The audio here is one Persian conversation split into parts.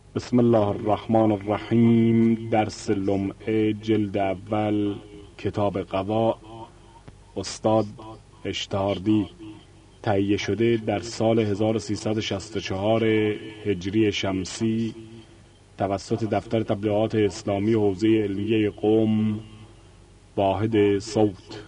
بسم الله الرحمن الرحیم. درس لمعه جلد اول کتاب قضا، استاد اشتهاردی. تهیه شده در سال 1364 هجری شمسی توسط دفتر تبلیغات اسلامی حوزه علمیه قم، واحد صوت.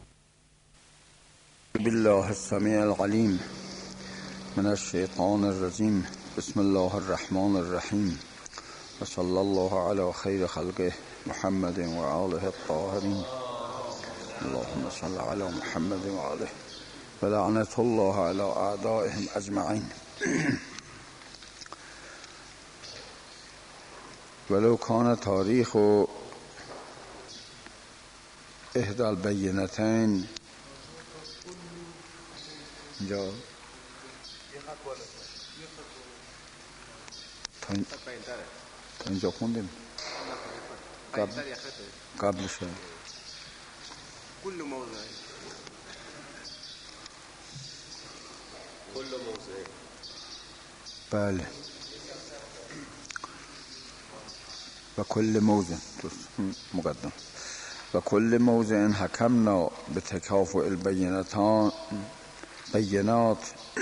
بالله السمیع العلیم من الشیطان الرجیم. بسم الله الرحمن الرحیم و صلی الله علی خیر خلقه محمد و آله الطاهرین. اللهم صل علی محمد و آله و لعنت الله علی اعدائهم اجمعین. ولو کان تاریخ احدى البینتین اینجا تا اینجا خوندیم قبلش كل موضع بله و کل موضع مقدم و کل موضع حکمنا به تکافؤ البینات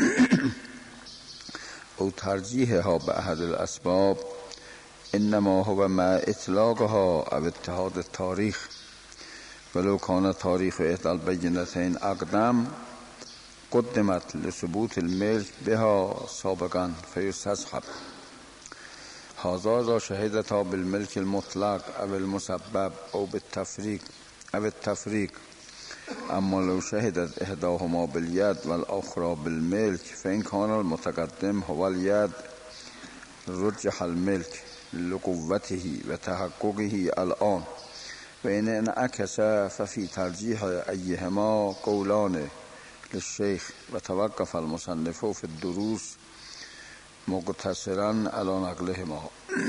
او ترجیحها به احد الاسباب انما هو مع اطلاقها او اتحاد التاریخ. ولو کان تاریخ احدى البینتین اقدم قدمت لثبوت الملك بها سابقا فيستصحب هذا اذا شهدتا بالملك المطلق او المسبب او بالتفريق اما لو شهدت احداهما باليد والاخرى بالملك فان كان المتقدم هو اليد رجح الملك لقوته وتحققه الآن وإن انعكس ففي ترجيح أيهما قولان للشيخ وتوقف المصنف في الدروس مقتصرا على نقلهما.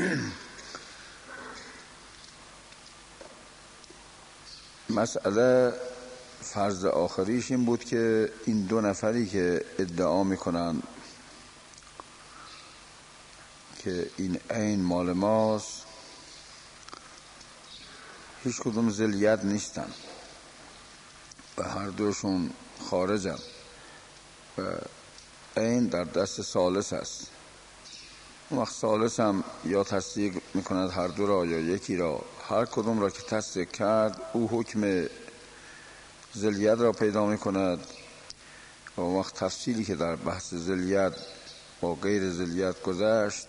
مسئله فرض آخریش این بود که این دو نفری که ادعا میکنن که این عین مال ماست هیچ کدوم ذلیت نیستن و هر دوشون خارجن و عین در دست ثالث است. اون وقت ثالث هم یا تصدیق میکند هر دو را یا یکی را. هر کدوم را که تصدیق کرد او حکم ذلیت را پیدا میکند و اون وقت تفصیلی که در بحث ذلیت با غیر ذلیت گذشت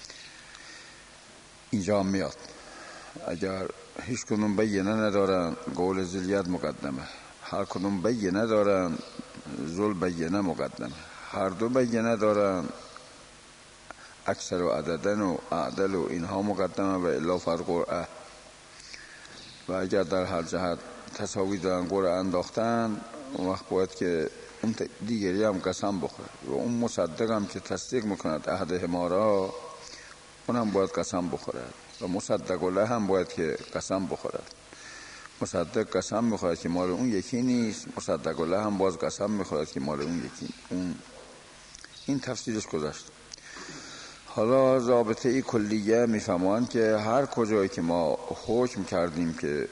اینجا میاد. اگر هیچ کدوم بینه ندارن قول ذلیت مقدمه، هر کدوم بینه دارن ذل بینه مقدمه، هر دو بینه دارن اکثر و عددن و اعدل و اینها مقدمه و الا فرقرعه. و اگر در هر جهت تساوی دارن قرعه انداختن اون وقت باید که اون دیگری هم قسم بخوره و اون مصدق هم که تصدیق میکند احدهما را اونم باید قسم بخورد و مصدق له هم باید که قسم بخورد. مصدق قسم میخورد که مال اون یکی نیست، مصدق له هم باز قسم میخورد که مال اون یکی. این تفسیرش گذشت. حالا ضابطه کلیه میفهمند که هر کجایی که ما حکم کردیم که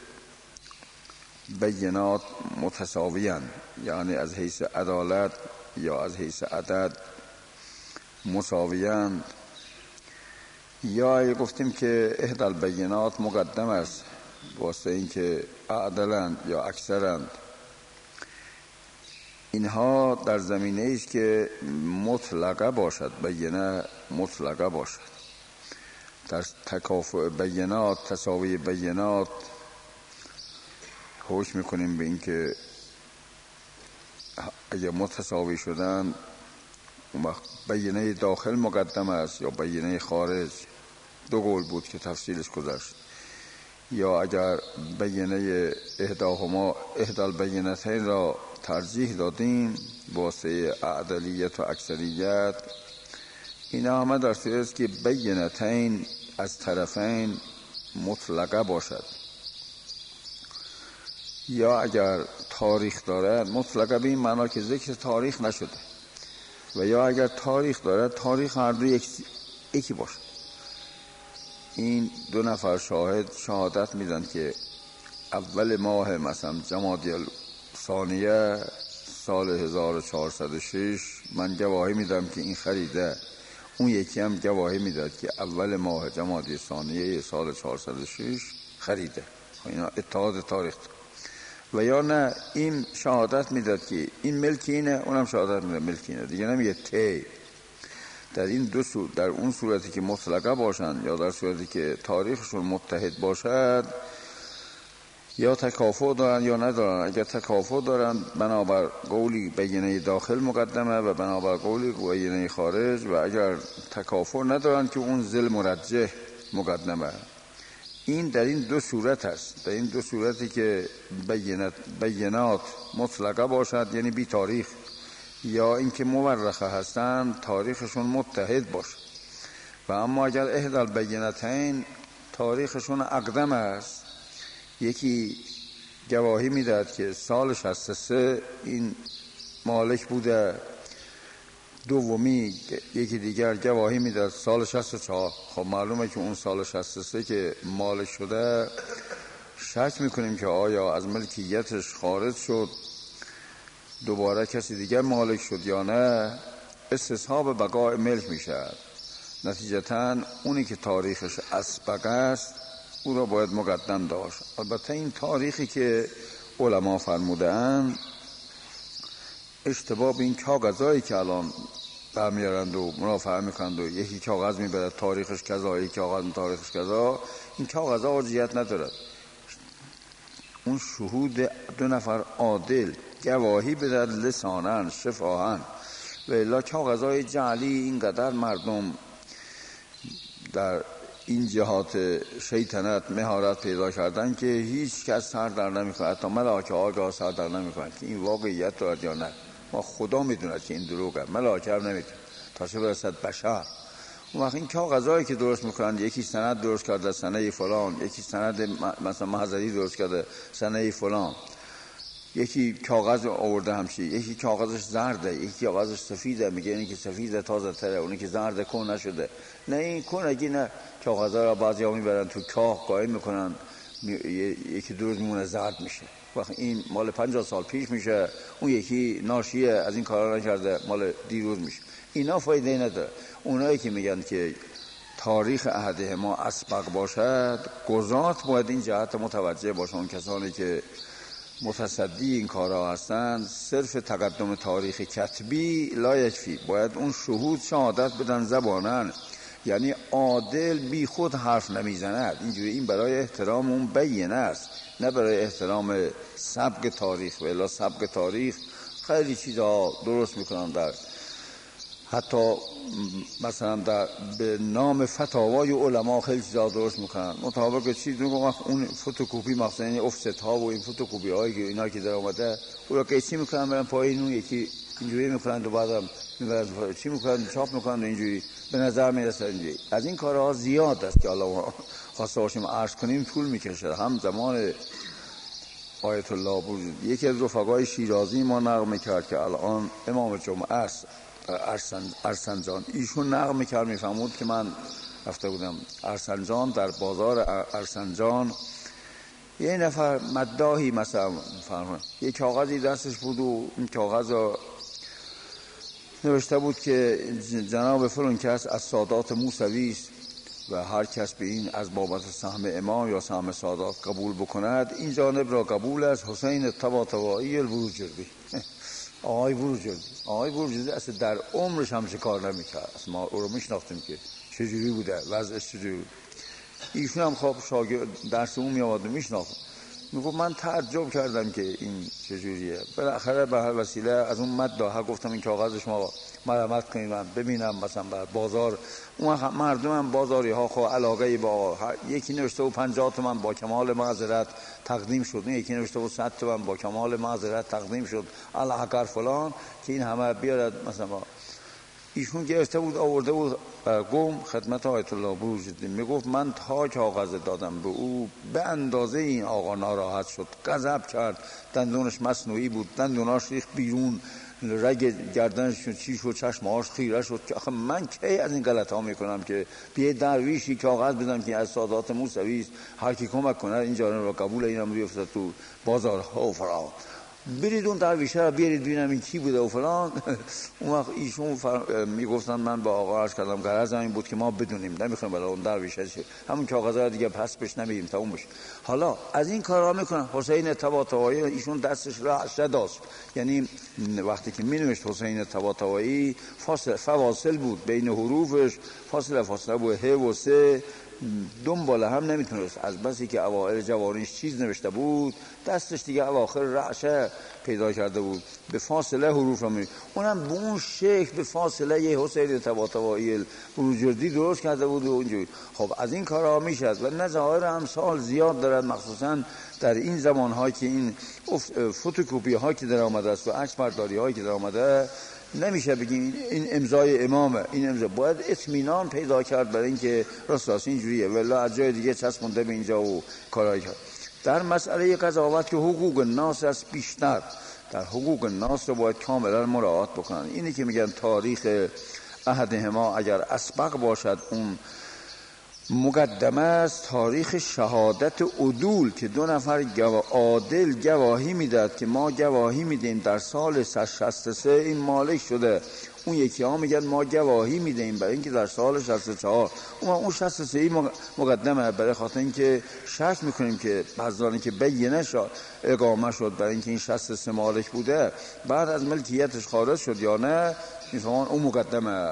بینات متساویان، یعنی از حیث عدالت یا از حیث عدد مساویان، یا گفتیم که احدى البینات مقدم است واسه این که اعدلند یا اکثرند، اینها در زمینه ایست که مطلقه باشد، بینه مطلقه باشد. در تکافؤ بینات، تساوی بینات حکم میکنیم به این که اگر متساوی شدن اون وقت بینه داخل مقدم است یا بینه خارج. دو قول بود که تفصیلش گذشت. یا اگر بینه احدى البینتین را ترجیح دادیم واسه اعدلیت و اکثریت، اینا همه در صورت است که بینتین از طرفین مطلقه باشد. یا اگر تاریخ دارد مطلقه به این معنا که ذکر تاریخ نشده، و یا اگر تاریخ دارد تاریخ هر دو یکی باشه. این 2 نفر شهادت میدن که اول ماه مثلا جمادی الثانیه سال 1406 من گواهی میدم که این خریده، اون یکی هم گواهی میداد که اول ماه جمادی الثانیه سال 406 خریده. اینا اتحاد تاریخ. و یا نه این شهادت میداد که این ملک اینه، اونم شهادت میداد ملک اینه، دیگه نمیگه تی. در این دو صورت، در اون صورتی که مطلقه باشن یا در صورتی که تاریخشون متحد باشد، یا تکافؤ دارن یا ندارن. اگر تکافؤ دارن بنابر قولی بینه داخل مقدمه و بنابر قولی بینه خارج، و اگر تکافؤ ندارن که اون ذل مرجح مقدمه. این در این 2 صورت هست، در این 2 صورتی که بینات مطلقه باشد یعنی بی تاریخ، یا اینکه مورخه هستن تاریخشون متحد باشه. و اما اگر احدى البینتین تاریخشون اقدم است، یکی گواهی میداد که سال 63 این مالک بوده، دومی یکی دیگر گواهی میداد سال 64. خب معلومه که اون سال 63 که مالک شده شک میکنیم که آیا از ملکیتش خارج شد دوباره کسی دیگر مالک شد یا نه، استصحاب بقای ملک میشه. نتیجتاً اونی که تاریخش اسبق است او را باید مقدم داشت. البته این تاریخی که علما فرمودند اشتباه به این کاغذایی که الان برمیارند و مرافعه میکنند و یکی کاغذ میبرد تاریخش کذا، یکی کاغذ تاریخش کذا، این کاغذها حجیت ندارد. اون شهود 2 نفر عادل گواهی بدهد لسانن شفاهن، و الا کاغذهای جعلی اینقدر مردم در این جهات شیطنت مهارت پیدا کردن که هیچ کس سر در نمیکنه، حتی ملائکه آگاه سر در نمیکنن که این واقعیت دارد یا نه. ما خدا میدونه که این دروغه، ملائکه هم نمیدونه تا چه برسد بشر. اون وقت این کاغذایی که درست میکنن، یکی سند درست کرده سنه فلان، یکی سند مثلا محضری درست کرده سنه فلان، یکی کاغذ آورده همچی، یکی کاغذش زرده، یکی کاغذش سفیده، میگه اینی که سفیده تازه تره، اونی که زرده کن نشده. نه این کنگی نه، کاغذها را بعضی ها میبرن تو کاه قایم میکنن، یکی 2 روز میمونه زرد میشه. وقت این مال 50 سال پیش میشه، اون یکی ناشیه از این کارا نکرده مال دیروز میشه. اینا فایده نداره. اونایی که میگن که تاریخ عهد ما اسبق باشد، قضات باید این جهت متوجه باشن. کسانی که متصدی این کارها هستند، صرف تقدم تاریخ کتبی لا یکفی، باید اون شهود شهادت بدن زبانن، یعنی عادل بی خود حرف نمیزند. اینجوری این برای احترام اون بینه است، نه برای احترام سبق تاریخ. و الا سبق تاریخ خیلی چیزا درست میکنن، در حتی مثلا در به نام فتاوای علما خیلی چیزا درست میکنن مطابق چیز میگم. اون فتوکپی مثلا این افست ها و این فتوکپی هایی که اینا که در اومده او را قیچی میکنن برن پایین، اون یکی اینجوری میکنن و بعدم میبرن چی میکنن چاپ میکنن، اینجوری به نظر میرسه. اینجوری از این کارها زیاد است که الله خواسته باشیم عرض کنیم طول میکشه. هم زمان آیت الله بود یکی از رفقای شیرازی ما نقل کرد که الان امام جمعه است ارسنجان، ایشون نقل میکرد میفهمود که من رفته بودم ارسنجان، در بازار ارسنجان یه نفر مداحی مثلا فرمود یه کاغذی دستش بود و این کاغذ رو نوشته بود که جناب فلان کس از سادات موسوی است و هر کس به این از بابت سهم امام یا سهم سادات قبول بکند این جانب را قبول است. حسین طباطبایی البروجردی. آقای بروجردی اصلا در عمرش همچه کار نمیکرد، ما او رو میشناختیم که چجوری بوده، وضعش چجوری بود. ایشون هم خب شاگرد درس اون میآورد و میشناختم. میگفت من تعجب کردم که این چجوریه. بالاخره به هر وسیله از اون مداح گفتم این کاغذش ما مرمت کنیم من ببینم مثلا بازار اون مردم هم بازاری ها خب علاقه با یکی نوشته و 50 تومن با کمال معذرت تقدیم شد، یکی نوشته و 100 تومن با کمال معذرت تقدیم شد الحقر فلان که این همه بیارد مثلا. ایشون گرفته بود آورده بود قوم خدمت آیت الله بروجردی، میگفت من تا کاغذ دادم به او به اندازه این آقا ناراحت شد، غضب کرد، دندونش مصنوعی بود، دندوناش ریخت بیرون، رگ گردنشون چی شد، چشمهاش خیره شد که آخه من کی از این غلط ها میکنم که بیه درویشی کاغذ بدم که از سادات موسوی است، هر کی کمک کنه اینجا رو قبول اینم بیفته تو بازارها و فلان، برید اون درویشه رو بیارید ببینم این کی بوده و فلان. اون وقت ایشون میگفتن من با آقا عرض کردم غرض این بود که ما بدونیم، نمیخوایم بالا اون درویشه چه همون کاغذا دیگه پس بش نمیدیم تا اون بشه. حالا از این کارا میکنن. حسین طباطبایی ایشون دستش رعشه داشت، یعنی وقتی که مینوشت حسین طباطبایی فواصل بود بین حروفش، فاصله بود، ه و سه دنباله هم نمیتونست، از بسی که اوائل جوانیش چیز نوشته بود دستش دیگه اواخر رعشه پیدا کرده بود، به فاصله حروف رو می اونم به اون شکل به فاصله یه حسین طباطبایی بروجردی درست کرده بود و اونجوری. خب از این کارها میشد و نظایر امثال زیاد دارد، مخصوصا در این زمان‌ها که این فتوکپی ها که در آمده است و عکس برداری هایی که در آمده، نمیشه بگیم این امضای امامه، این امضا باید اطمینان پیدا کرد برای اینکه راست اینجوریه، ولی از جای دیگه چسبونده به اینجا و کارایی کرد. در مسئله قضاوت که حقوق الناس است بیشتر، در حقوق الناس رو باید کاملا مراعات بکنن. اینی که میگن تاریخ احدهما اگر اسبق باشد اون مقدمه است تاریخ شهادت عدول که دو نفر عادل گواهی میداد که ما گواهی میدیم در سال 63 این مالک شده، اون یکی ها میگن ما گواهی میدیم برای اینکه در سال 64 اون 63 مقدمه، برای خاطر اینکه شک میکنیم که بعضانی که بینه شد اقامه شد برای اینکه این 63 مالک بوده بعد از ملکیتش خارج شد یا نه، میفهمان اون مقدمه.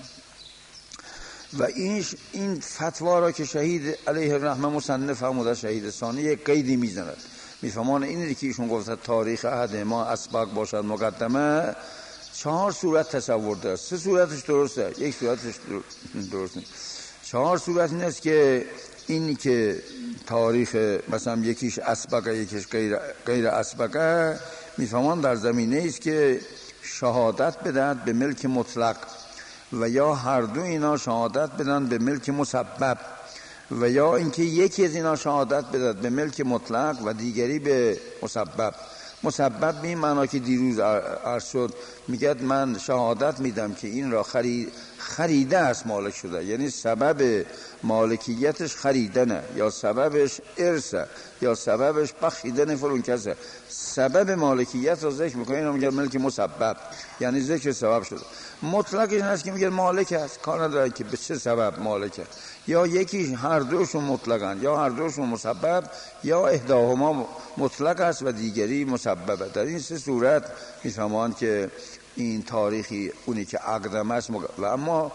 و این فتوا را که شهید علیه الرحمه مصنف فرموده شهید ثانی یک قیدی میزند، میفهمان اینه که ایشون گفته تاریخ عهد ما اسبق باشد مقدمه 4 صورت تصور داره، 3 صورتش درسته، 1 صورتش درست نیست. 4 صورت این است که اینی که تاریخ مثلا یکیش اسبقه یکیش غیر اسبقه، میفهمان در زمینه است که شهادت بدهد به ملک مطلق و یا هر دو اینا شهادت بدن به ملک مسبب و یا اینکه یکی از اینا شهادت بدهد به ملک مطلق و دیگری به مسبب. مسبب به این معنا که دیروز عرض شد، میگه من شهادت میدم که این را خریده است مالک شده، یعنی سبب مالکیتش خریدنه یا سببش ارثه یا سببش بخشیدن فلان کسه، سبب مالکیت رو ذکر میکنه، اینو میگه ملک مسبب، یعنی ذکر سبب شده. مطلق این هست که میگه مالک است، کار نداره که به چه سبب مالکه، یا یکی هر دوشون مطلقن یا هر دوشون مسبب یا احداهما مطلق است و دیگری مسببه. در این 3 صورت میفهمان که این تاریخی اونی که اقدم است و اما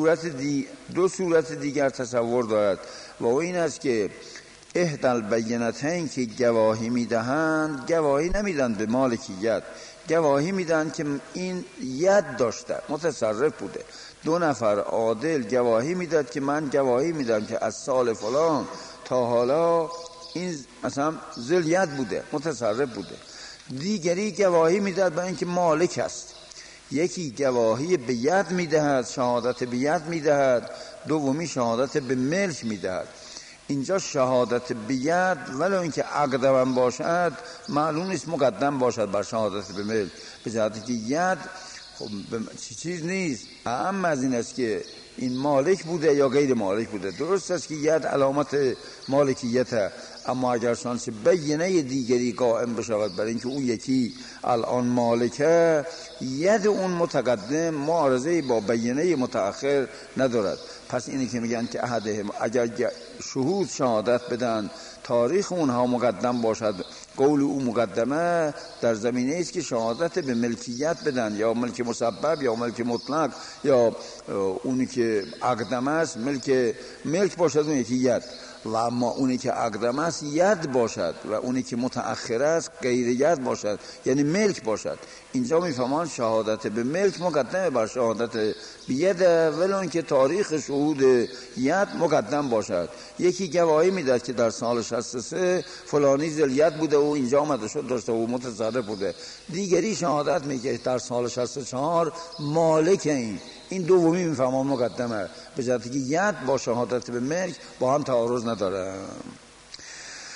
دو صورت دیگر تصور دارد و این است که احدال بینتین که گواهی میدهند، گواهی نمیدن به مالکیت، گواهی میدن که این ید داشته متصرف بوده. 2 نفر عادل گواهی میداد که من گواهی میدم که از سال فلان تا حالا این مثلا ذل ید بوده متصرف بوده. دیگری گواهی میداد برای اینکه مالک است، یکی گواهی به ید میدهد، شهادت به ید میدهد، دومی شهادت به ملک میدهد. اینجا شهادت به ید ولو اینکه اقدم باشد معلوم نیست مقدم باشد بر شهادت به ملک، به جهتی که ید خب چیز نیست، اهم از این است که این مالک بوده یا غیر مالک بوده. درست است که ید علامت مالکیته، اما اگر شانس بینه دیگری قائم بشود برای اینکه اون یکی الان مالکه، ید اون متقدم معارضه با بینه متأخر ندارد. پس اینی که میگن که احدهم اگر شهود شهادت بدن تاریخ اونها مقدم باشد، قول او مقدمه در زمینه است که شهادت به ملکیت بدن، یا ملک مسبب یا ملک مطلق یا اونی که اقدم است ملک باشد اون یکی ید، و اما اونی که اقدم است ید باشد و اونی که متأخر است غیر ید باشد یعنی ملک باشد. اینجا میفهمان شهادت به ملک مقدمه بر شهادت به ید ولو اینکه تاریخ شهود ید مقدم باشد. یکی گواهی میداد که در سال 63 فلانی ذل ید بوده و اینجا آمده شد داشته و متصرف بوده، دیگری شهادت میگه در سال 64 مالک این دومی میفهمان مقدمه، به جهتی که ید با شهادت به ملک با هم تعارض نداره.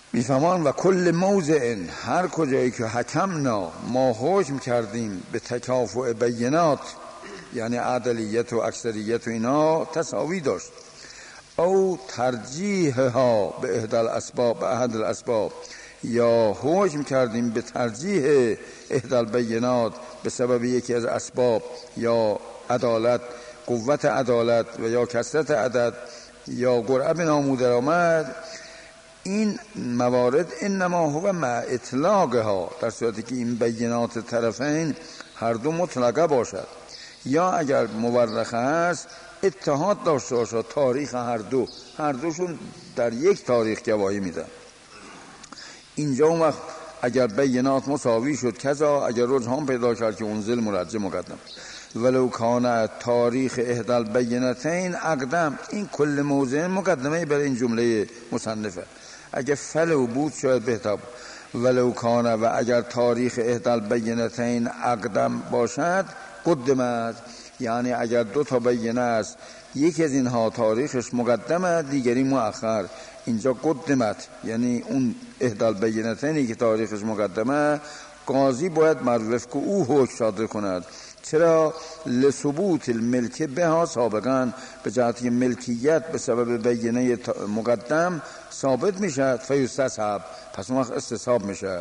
میفهمان و کل موضع، هر کجایی که حکمنا ما حکم کردیم به تکافؤ بینات، یعنی عدلیت و اکثریت و اینا تساوی داشت، او ترجیحها به احد الاسباب، یا حکم کردیم به ترجیح احد البینات به سبب یکی از اسباب، یا عدالت، قوت عدالت و یا کثرت عدد یا قرعه ناموده آمد، این موارد انما هو مع اطلاقها، در صورتی که این بینات طرفین هر دو مطلقه باشد، یا اگر مورخه هست اتحاد داشته باشد تاریخ هر دوشون در یک تاریخ گواهی میدن. اینجا اون وقت اگر بینات مساوی شد کذا، اگر رجحان پیدا کرد که انزل مرجع مقدم، ولو کان تاریخ احد البینتین اقدم، این کل موضع مقدمه برای این جمله مصنفه. اگر فلو بود شاید بهتر بود. ولو کان، و اگر تاریخ احد البینتین اقدم باشد قدمت، یعنی اگر دو تا بینه است یکی از اینها تاریخش مقدمه دیگری مؤخر، اینجا قدمت یعنی اون احد البینتینی که تاریخش مقدمه قاضی باید وفق او حکم صادر کند. چرا؟ لثبوت الملک بها سابقا، به جهتی ملکیت به سبب بینه مقدم ثابت میشه، فیستصحب، پس اون وقت استصحاب میشه.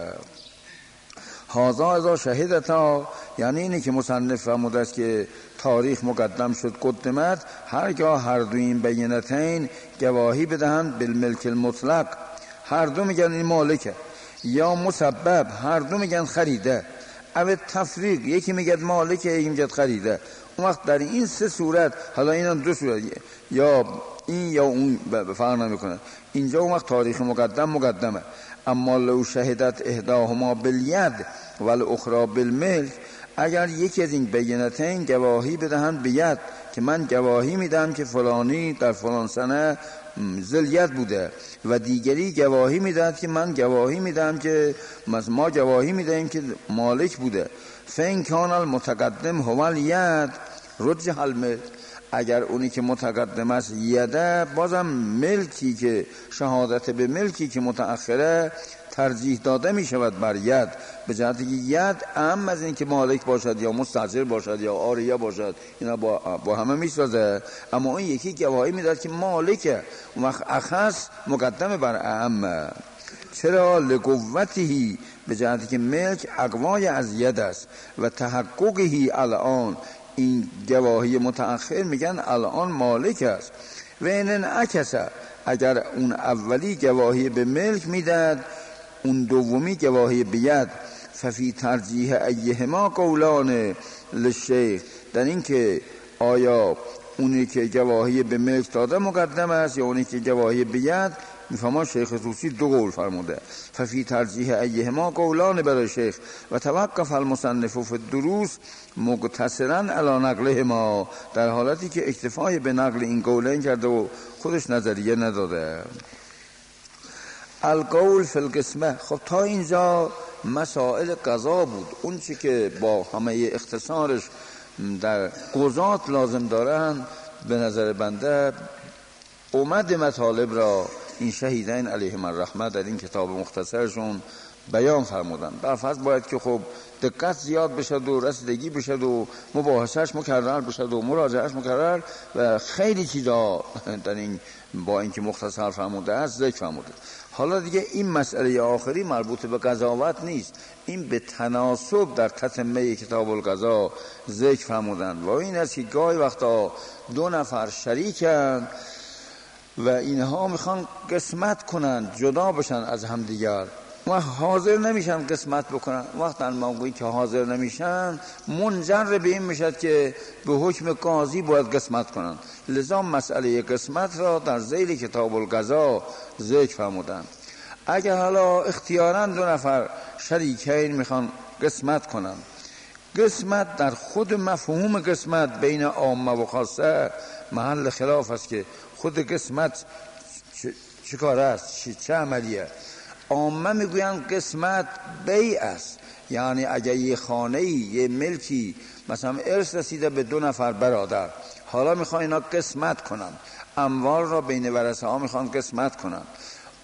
هذا اذا شهدتا، یعنی اینی که مصنف فرموده است که تاریخ مقدم شد قدمت، هرگاه هر دو این بینتین گواهی بدهند بالملک المطلق، هر دو میگن این مالکه، یا مسبب هر دو میگن خریده، او تفریق یکی میگه مالکه یکی میگه خریده. اون وقت در این سه صورت، حالا اینا دو صورت، یا این یا اون فرق نمیکنه، اینجا اون وقت تاریخ مقدمه. اما لو شهدت احداهما بالید والاخرى بالملک، اگر یکی از این بینتین گواهی بدهند بید، که من گواهی میدم که فلانی در فلان سنه ذلید بوده، و دیگری گواهی میدهد که من گواهی میدم که ما گواهی میدهیم که مالک بوده، فین کان المتقدم هو الید رجح الملک، اگر اونی که متقدم است یده، بازم ملکی که شهادت به ملکی که متأخره ترجیح داده می شود بر ید، به جهتی که ید اهم از این که مالک باشد یا مستاجر باشد یا عاریه باشد، اینا با همه می سازه، اما این یکی گواهی می داد که مالکه، اون وقت اخص مقدم بر اهم. چرا؟ لقوته، به جهتی که ملک اقوای از ید است، و تحققه الان، این گواهی متأخر میگن الان مالک است. و این انعکسه، اگر اون اولی گواهی به ملک میداد اون دومی گواهی به ید، ففی ترجیح ایهما قولان للشیخ، در این که آیا اونی که گواهی به ملک داده مقدم است یا اونی که گواهی به ید، میفهمان شیخ طوسی دو قول فرموده، ففی ترجیح ایهما قولان برای شیخ، و توقف المصنف فی الدروس مقتصرا علی نقلهما، در حالتی که اکتفای به نقل این قولین کرده و خودش نظریه نداده. القول فی القسمه. خب تا اینجا مسائل قضا بود، اون چی که با همه اختصارش در قضات لازم دارن، به نظر بنده اومد مطالب را این شهیدین علیهم الرحمه در این کتاب مختصرشون بیان فرمودن. برفرض باید که خب دقت زیاد بشد و رسیدگی بشد و مباحثش مکرر بشد و مراجعهش مکرر، و خیلی چیزا در این با اینکه مختصر فرموده است ذکر فرموده. حالا دیگه این مسئله آخری مربوط به قضاوت نیست، این به تناسب در تتمه کتاب القضا ذکر فرمودن، و این است که گاهی وقتا دو نفر شریکن و اینها میخوان قسمت کنن، جدا بشن از همدیگر، و حاضر نمیشن قسمت بکنن. وقت در موقعی که حاضر نمیشن منجر به این میشد که به حکم قاضی باید قسمت کنن. لذا مسئله قسمت را در ذیل کتاب القضا ذکر فرمودن. اگر حالا اختیاراً دو نفر شریکین میخوان قسمت کنن، قسمت در خود مفهوم قسمت بین عامه و خاصه محل خلاف است که خود قسمت چه کار است، چه عملیه. عامه میگوین قسمت بیع است، یعنی اگر یه خانه‌ای یه ملکی مثلا ارث رسیده به دو نفر برادر، حالا میخوان اینا قسمت کنن، اموال را بین ورثه ها میخوان قسمت کنن.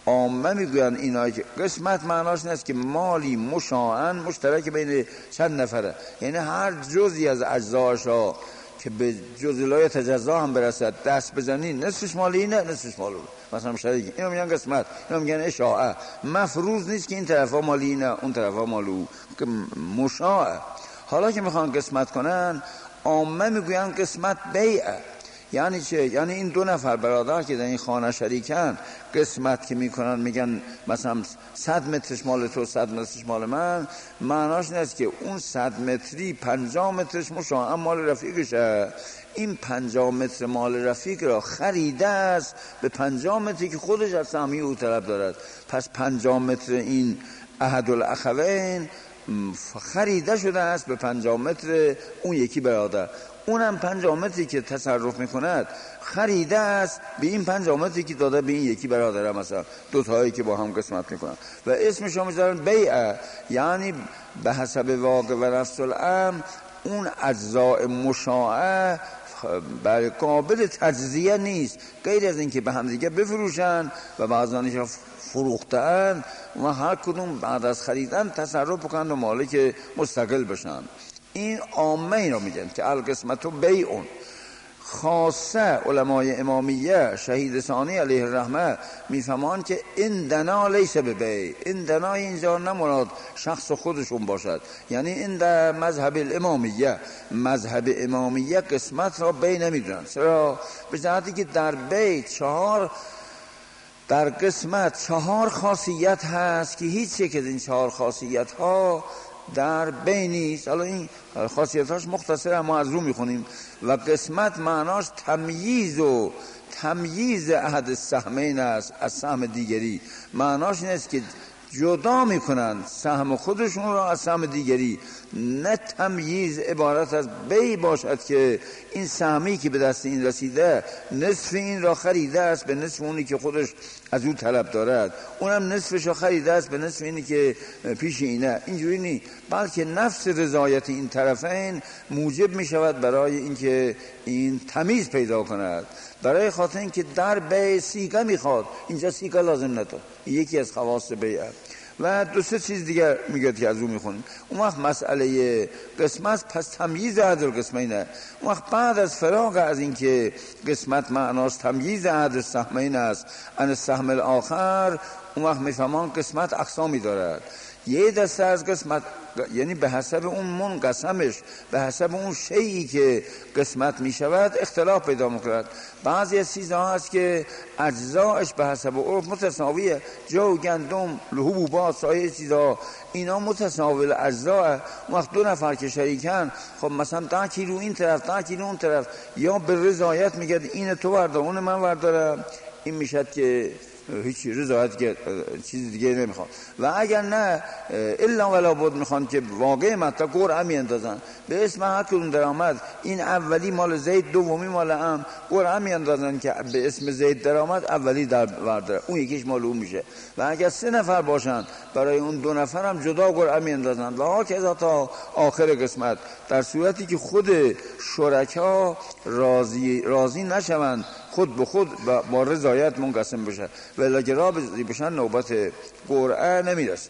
عامه میگوین اینایی که قسمت معناش این است که مالی مشاعن مشترک بین چند نفره، یعنی هر جزئی از اجزاشا که به جزء تجزا هم برسد دست بزنی نصفش مال اینه نصفش مال اون، مثلا مشترک اینو میگن قسمت، اینو میگن اشاعه. مفروض نیست که این طرفا مال اینه اون طرفا مال اون، که مشاعه. حالا که میخوان قسمت کنن عامه میگوین قسمت بیعه. یعنی چه؟ یعنی این دو نفر برادر که در این خانه شریکن قسمت که میکنن میگن مثلا 100 مترش مال تو 100 مترش مال من، معناش این است که اون 100 متری 50 مترش مشاعن مال رفیقشه، این 50 متر مال رفیق را خریده است به 50 متری که خودش از سهمی او طلب دارد. پس 50 متر این احد الاخوین خریده شده است به 50 متر اون یکی برادر، اونم 50 متری که تصرف میکند خریده است به این 50 متری که داده به این یکی برادر، مثلا دو تایی که با هم قسمت میکنن و اسمش هم میذارن بیعه. یعنی به حسب واقع و نفس الامر اون اجزاء مشاعه برای قابل تجزیه نیست، غیر از این که به هم دیگه بفروشن و بعضانش فروختن و هر کدوم بعد از خریدن تصرف بکنن و مالک مستقل بشن. این عامه این رو میگن که القسمت و بیعون. خاصه علمای امامیه شهید ثانی علیه الرحمه میفهمان که این دنا لیس به بیع، این دنا اینجا نمراد شخص خودشون باشد، یعنی این در مذهب الامامیه، مذهب امامیه قسمت را بیع نمیدونن. چرا؟ به جهتی که در بیع در قسمت 4 خاصیت هست که هیچ یک از این 4 خاصیت ها در بیع نیست. حالا این خاصیت هاش مختصر ما از رو میخونیم. و قسمت معناش تمییز احد السهمین است از سهم دیگری، معناش این است که جدا میکنن سهم خودشون را از سهم دیگری، نه تمییز عبارت از بیع باشد که این سهمی که به دست این رسیده نصف این را خریده است به نصف اونی که خودش از او طلب دارد، اونم نصفش را خریده است به نصف اینی که پیش اینه. اینجوری نی، بلکه نفس رضایت این طرفین موجب می شود برای اینکه این تمیز پیدا کند، برای خاطر اینکه در بیع سیغه میخواد، اینجا سیغه لازم نداره، یکی از خواص بیع. و 2-3 چیز دیگر میگه که از اون میخونیم. اون وقت مسئله قسمت پس تمییز احد القسمین. اون وقت بعد از فراغ از این که قسمت معناش تمییز احد السهمین است عن السهم الاخر، اون وقت میفهمان قسمت اقسامی دارد. یه دسته از قسمت یعنی به حسب اون منقسمش، به حسب اون شیئی که قسمت می شود اختلاف پیدا می‌کند. بعضی از چیزها هست که اجزایش به حسب عرف متساویه، جو، گندم، حبوبات، سایر چیزها اینا متساوی اجزا. وقت 2 نفر که شریکن، خب مثلا 10 کیلو این طرف 10 کیلو اون طرف، یا به رضایت میگه این تو بردار اون من بردارم، این میشد که هیچ رضایت که چیز دیگه نمیخواد. و اگر نه الا ولا بود میخوان که واقع مطلب قرعه میاندازن به اسم هر کدوم درآمد، این اولی مال زید دومی مال ام، قرعه میاندازن که به اسم زید درآمد اولی در برداره اون یکیش مال اون میشه. و اگر 3 نفر باشن برای اون 2 نفر هم جدا قرعه میاندازن و هاکذا تا آخر قسمت، در صورتی که خود شرکا راضی نشوند خود به خود با رضایت منقسم بشه و اگه راضی بشن نوبت قرعه نمیرسه.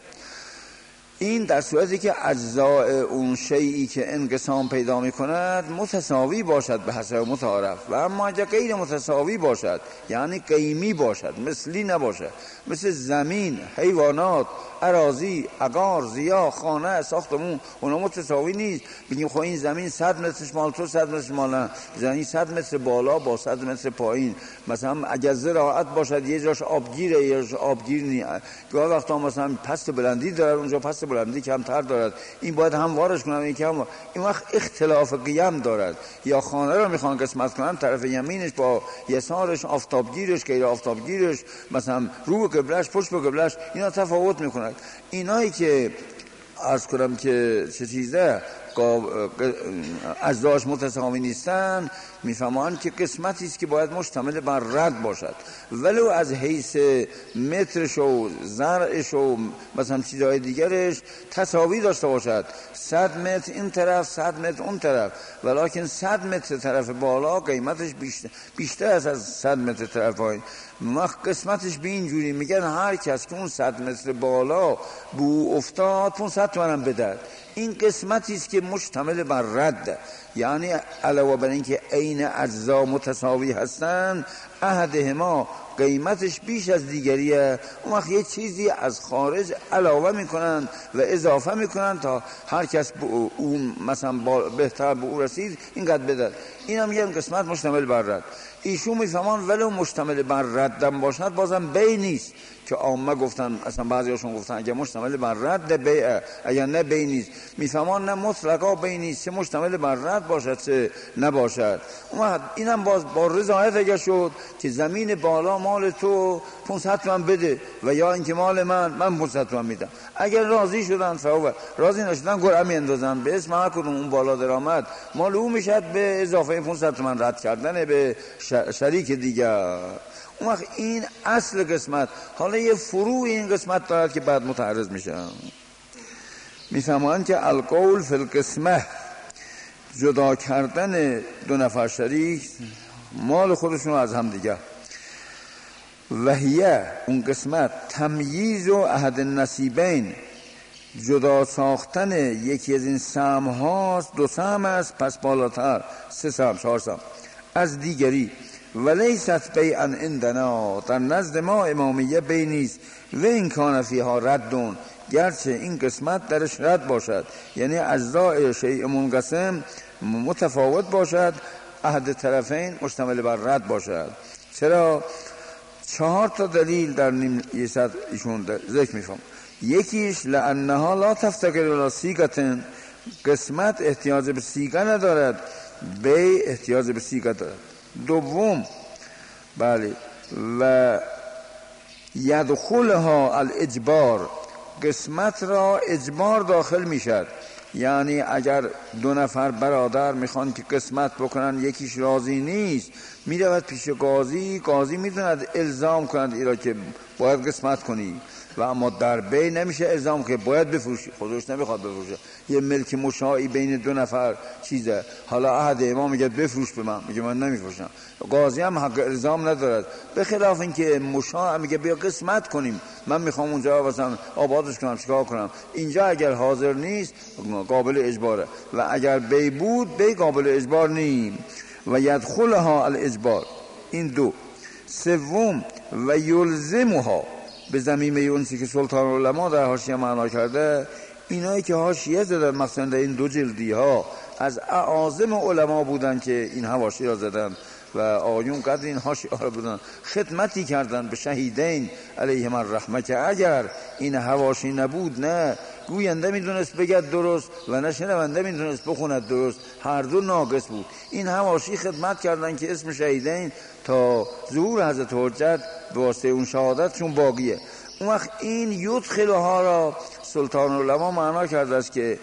این در صورتی که اجزاء اون شیئی که انقسام پیدا می کند متساوی باشد به حسب متعارف. و اما اگر غیر متساوی باشد، یعنی قیمی باشد، مثلی نباشه، مثل زمین، حیوانات، اراضی، عقار، ضیاع، خانه، ساختمون، اونا متساوی نیست. بگیم خب این زمین 100 مترش مال تو 100 مترش مال من، زمین 100 متر بالا با 100 متر پایین، مثلا اگر زراعت باشد یه جاش آبگیره یه جاش آبگیر نیست، گاهی وقتا مثلا پست بلندی داره اونجا پست بلندی کمتر دارد، این باید هموارش کنم این کم. این وقت اختلاف قیم دارد. یا خانه رو میخوان قسمت کنن، طرف یمینش با یسارش، آفتابگیرش غیر آفتابگیرش، مثلا رو به قبلش پشت به قبلش، اینا تفاوت میکنند. اینایی که عرض کنم که چه چیزه اجزاش متساوی نیستن، میفهمان که قسمتی است که باید مشتمل بر رد باشد، ولو از حیث مترش و زرعش و مثلا چیزهای دیگرش تساوی داشته باشد. 100 متر این طرف 100 متر اون طرف، ولیکن 100 متر طرف بالا قیمتش بیشتر است از 100 متر طرف پایین. وقت قسمتش به این جوری میگن هر کس که اون 100 متر بالا بو افتاد 500 تومن بدهد. این قسمتی است که مشتمل بر رد، یعنی علاوه بر اینکه عین اجزا متساوی هستند، احدهما قیمتش بیش از دیگریه، اون وقت یه چیزی از خارج علاوه میکنن و اضافه میکنن تا هر کس اون مثلا بهتر به او رسید اینقدر بده. این هم میگن قسمت مشتمل بر رد. ایشون میفهمان ولو مشتمل بر ردم باشد بازم بی نیست، که عامه گفتن، اصلا بعضیاشون گفتن اگه مشتمل بر رد بیعه، اگر نه بی نیست. میفهمان نه مطلقا بی نیست، چه مشتمل بر رد باشد چه نباشد. اینم باز با رضایت اگه شد که زمین بالا مال تو 500 تومن بده و یا اینکه مال من 500 تومن میدم. اگر راضی شدن فوق، راضی نشدن گرعه میاندازن به اسم هر کدوم اون بالا درآمد مال او میشد به اضافه 500 تومن رد کردن به شریک دیگر. اون وقت این اصل قسمت. حالا یه فروع این قسمت دارد که بعد متعرض میشه. میفهمند که القول فی القسمه، جدا کردن دو نفر شریک مال خودشون از هم دیگه. وحیه اون قسمت تمییز و احد النصیبین، جدا ساختن یکی از این سهم هاست. 2 سهم است پس بالاتر 3 سهم 4 سهم از دیگری. ولیست بیعا عندنا، در نزد ما امامیه بی نیست. و این کان فیها ردون، گرچه این قسمت درش رد باشد، یعنی اجزاء شیء منقسم متفاوت باشد، احد طرفین مشتمل بر رد باشد. چرا؟ 4 دلیل در نیم یصد ایشون ذکر میفهم. یکیش لانها لا تفتقر الی صیغه، قسمت احتیاج به صیغه ندارد، بی احتیاج به صیغه دارد. دوم بله و یدخلها الاجبار، قسمت را اجبار داخل میشد. یعنی اگر 2 نفر برادر میخوان که قسمت بکنن، یکیش راضی نیست، میرود پیش قاضی، قاضی میتوند الزام کند ایرا که باید قسمت کنی، و اما در بی نمیشه الزام که باید بفروشی، خودش نمیخواد بفروشه. یه ملک مشاعی بین 2 نفر چیزه، حالا احد امام میگه بفروش به من، میگه من نمیفروشم، قاضی هم حق الزام ندارد. به خلاف اینکه مشاع میگه بیا قسمت کنیم، من میخوام اونجا مثلا آبادش کنم، چیکار کنم، اینجا اگر حاضر نیست قابل اجباره، و اگر بی بود بی قابل اجبار نیم. و یدخلها الاجبار، این 2. سوم و یلزمها، به ضمیمه اونسی که سلطان العلماء در حاشیه معنا کرده، اینایی که حاشیه زدن مثلا در این 2 جلدی ها از اعاظم علما بودن که این حواشی را زدن، و آقایون قدر این حاشیه ها بودن، خدمتی کردن به شهیدین علیهم الرحمه، که اگر این حواشی نبود نه گوینده میدونست بگد درست و نه شنونده میدونست بخوند درست، هر دو ناقص بود. این حواشی خدمت کردن که اسم شهیدین تا ظهور حضرت حجت به واسطه اون شهادتشون باقیه. اون وقت این یدخلها را سلطان العلماء معنا کرده است که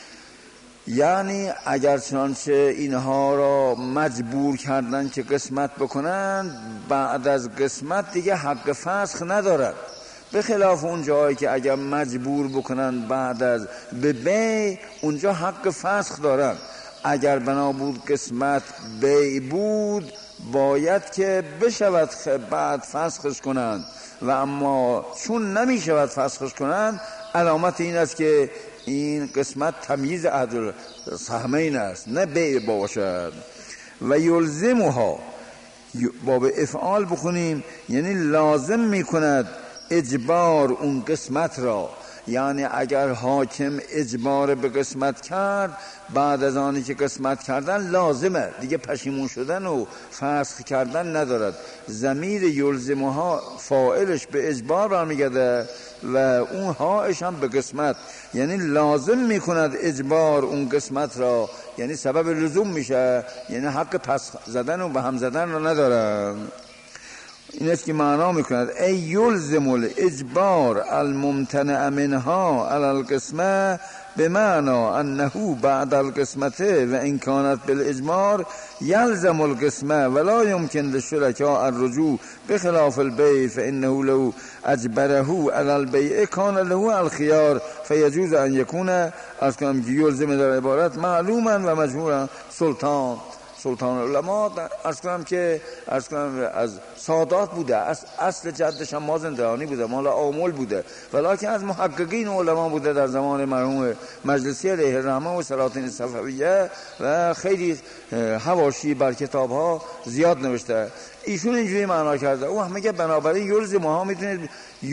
یعنی اگر چنانچه اینها را مجبور کردن که قسمت بکنن، بعد از قسمت دیگه حق فسخ ندارد. به خلاف اون جایی که اگر مجبور بکنن بعد از بی، اونجا حق فسخ دارن. اگر بنا بود قسمت بی بود باید که بشود بعد فسخش کنند، و اما چون نمی شود فسخش کنند، علامت این است که این قسمت تمییز عدل سهمین است، نه بی باشد. و یلزمها، با به افعال بخونیم یعنی لازم می کند اجبار اون قسمت را. یعنی اگر حاکم اجبار به قسمت کرد، بعد از آنی که قسمت کردن لازمه دیگه، پشیمون شدن و فسخ کردن ندارد. ضمیر یلزمها فاعلش به اجبار برمیگرده و اون هاش هم به قسمت، یعنی لازم میکند اجبار اون قسمت را، یعنی سبب لزوم میشه، یعنی حق پس زدن و به هم زدن را ندارن. این است که معنا میکند ای یلزم الاجبار الممتنع منها علی القسمه، به معنا انه بعد القسمته و ان کانت بالاجبار یلزم القسمه ولا يمكن للشركاء الرجوع بخلاف البيع فانه لو اجبره على البيع كان له الخيار فيجوز ان يكون از کام که یلزم در عبارت معلوما و مجبورا سلطان العلماء عرض کنم از سادات بوده، اصل جدش هم ما زندانی بوده، مال آمل بوده، ولیکن از محققین علما بوده در زمان مرحوم مجلسی علیه الرحمه و سلاطین صفویه و خیلی حواشی بر کتاب ها زیاد نوشته. ایشون اینجوری معنا کرده، او میگه بنابراین یلزمها میتونید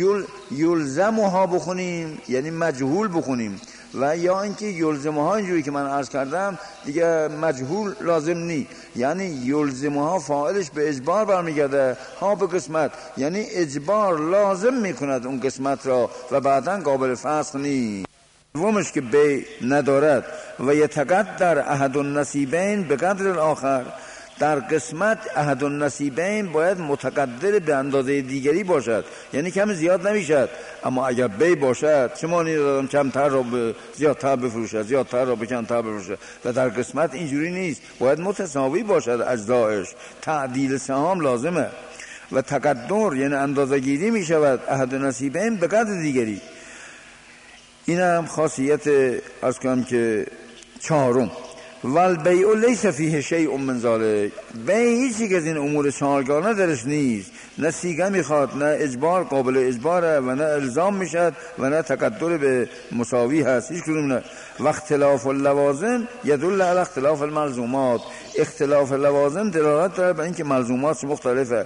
یلزمها بخونیم یعنی مجهول بخونیم، و یا اینکه یلزمها اینجوری که من عرض کردم دیگه مجهول لازم نی، یعنی یلزمها فاعلش به اجبار برمیگرده، ها به قسمت، یعنی اجبار لازم میکند اون قسمت را و بعداً قابل فسخ نی. دومش که بی ندارد و یتقدر احد النصیبین به قدر الاخر، در قسمت احد النصیبین باید متقدر به اندازه دیگری باشد، یعنی کم زیاد نمیشد. اما اگر بی باشد چه معنی دارم کمتر را به زیادتر بفروشد، زیادتر را به کمتر بفروشد، و در قسمت اینجوری نیست، باید متساوی باشد اجزایش، تعدیل سهام لازمه. و تقدر یعنی اندازه گیری میشود احد النصیبین به قدر دیگری. این هم خاصیت از کنم که چهارم. والبیع لیس فیه شیء من ذلک، بیع هیچی که از این امور چهارگانه درش نیست، نه سیگه میخواد، نه اجبار قابل اجباره و نه الزام میشد و نه تقدر به مساوی هست، هیچ کدوم نه. و اختلاف اللوازم یدل علی اختلاف الملزومات، اختلاف لوازم دلالت داره به اینکه ملزومات مختلفه.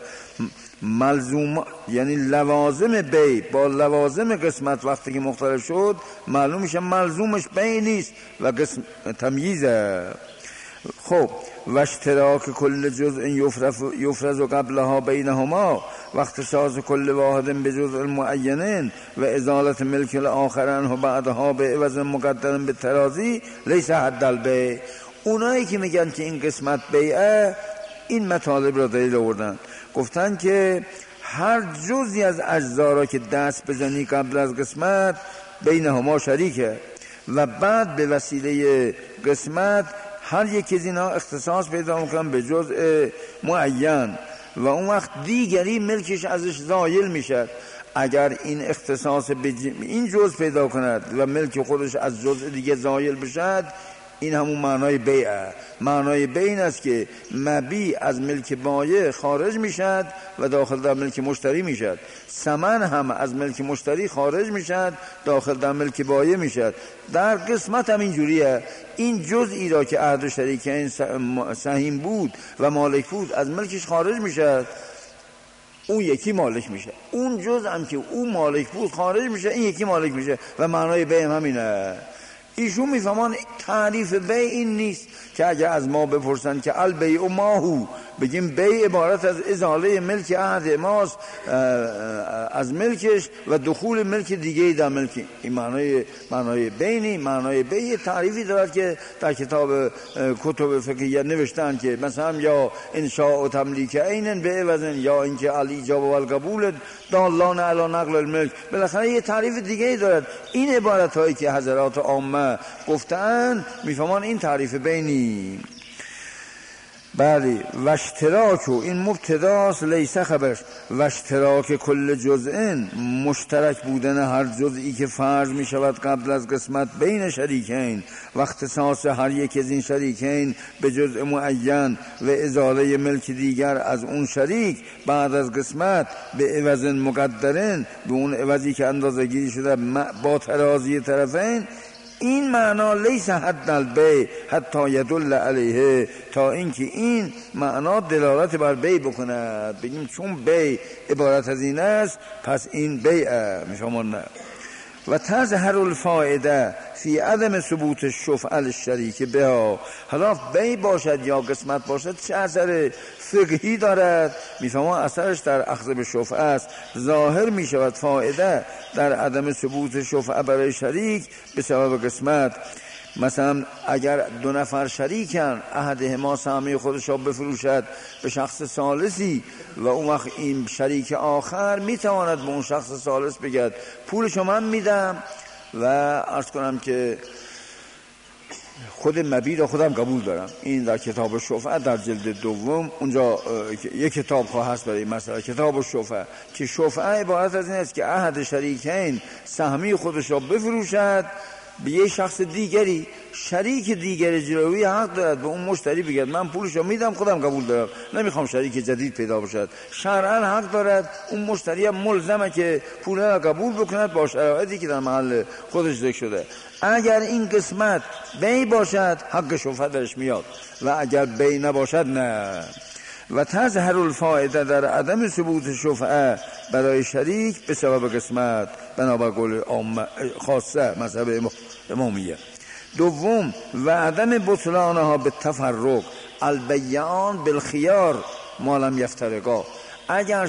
ملزوم یعنی لوازم بی با لوازم قسمت وقتی که مختلف شد معلوم میشه ملزومش بی نیست و قسم تمییزه. خب و اشتراک کل جزء یفرز قبلها بینهما و اختصاص کل واحد به جزء المعین و ازالت ملک الاخر عنه بعدها به عوض مقدر به ترازی لیس حد البیع. اونایی که میگن که این قسمت بیعه این مطالب را دلیل آوردن، گفتن که هر جزئی از اجزا را که دست بزنی قبل از قسمت بینهما شریکه و بعد به وسیله قسمت هر یکی از اینا اختصاص پیدا میکنن به جزء معین و اون وقت دیگری ملکش ازش زایل میشه. اگر این اختصاص به این جزء پیدا کند و ملک خودش از جزء دیگه زایل بشد، این همون معنای بیعه. معنای بیع این است که مبیع از ملک بایع خارج میشد و داخل در ملک مشتری میشد، ثمن هم از ملک مشتری خارج میشد داخل در ملک بایع میشد. در قسمت هم اینجوریه، این جزئی را که عهد شریکین سهیم بود و مالک بود از ملکش خارج میشد، اون یکی مالک میشه. اون جزء هم که اون مالک بود خارج میشه، این یکی مالک میشه و معنای بیع همینه. ایشون میفهمان تعریف بیع این نیست که اگر از ما بپرسن که البیع و ماهو، بگیم بیع عبارت از ازاله ملک عهد ماست از ملکش و دخول ملک دیگه در ملک. این معنای بیع. معنای بیع تعریفی دارد که در کتاب کتب فقهیه نوشتن که مثلا یا انشاء و تملیک عین به عوض، یا اینکه الاجاب و القبول دالان علی نقل الملک. بالاخره یه تعریف دیگه دارد. این عبارت هایی که حضرات عامه گفتن میفهمان این تعریف بینی. بله و اشتراک، این مبتداست لیس خبرش. و اشتراک کل جزء، مشترک بودن هر جزئی که فرض می شود قبل از قسمت بین شریکین و اختصاص هر یک از این شریکین به جزء معین و ازاله ملک دیگر از اون شریک بعد از قسمت به عوض مقدرن، به اون عوضی که اندازه گیری شده با ترازی طرفین، این معنا لیس حد البیع حتی یدل علیه، تا اینکه این معنا دلالت بر بیع بکنه، بگیم چون بیع عبارت از این است پس این بیعه. میفهمون نه. و تظهر الفائده فی عدم ثبوت الشفعه الشریک بها. حالا بیع باشد یا قسمت باشد چه اثر فقهی دارد؟ میفهمون اثرش در اخذ به شفعه است. ظاهر میشود فائده در عدم ثبوت شفعه برای شریک به سبب قسمت. مثلا اگر دو نفر شریکن، احدهما سهمی خودش را بفروشد به شخص ثالثی و اون وقت این شریک آخر میتواند به اون شخص ثالث بگد پولشو من میدم و عرض کنم که خود مبیع را خودم قبول دارم. این در کتاب شفعه در جلد دوم اونجا یک کتاب خواه هست برای مسئله کتاب شفعه، که شفعه عبارت از این است که احد شریکین سهمی خودش را بفروشد به یه شخص دیگری، شریک دیگر اجرایی حق دارد به اون مشتری بگید من پولشو میدم خودم قبول دارم، نمیخوام شریک جدید پیدا باشد. شرعاً حق دارد اون مشتری ملزمه که پول را قبول بکند با شرایطی که در محل خودش ذکر شده. اگر این قسمت بی باشد حق شفعه درش میاد و اگر بی نباشد نه. و تظهر الفائده در عدم ثبوت شفعه برای شریک به سبب قسمت بنابر قول خاصه مذهب امامیه. دوم و عدم بطلانها به تفرق البیعان بالخیار ما لم یفترقا. اگر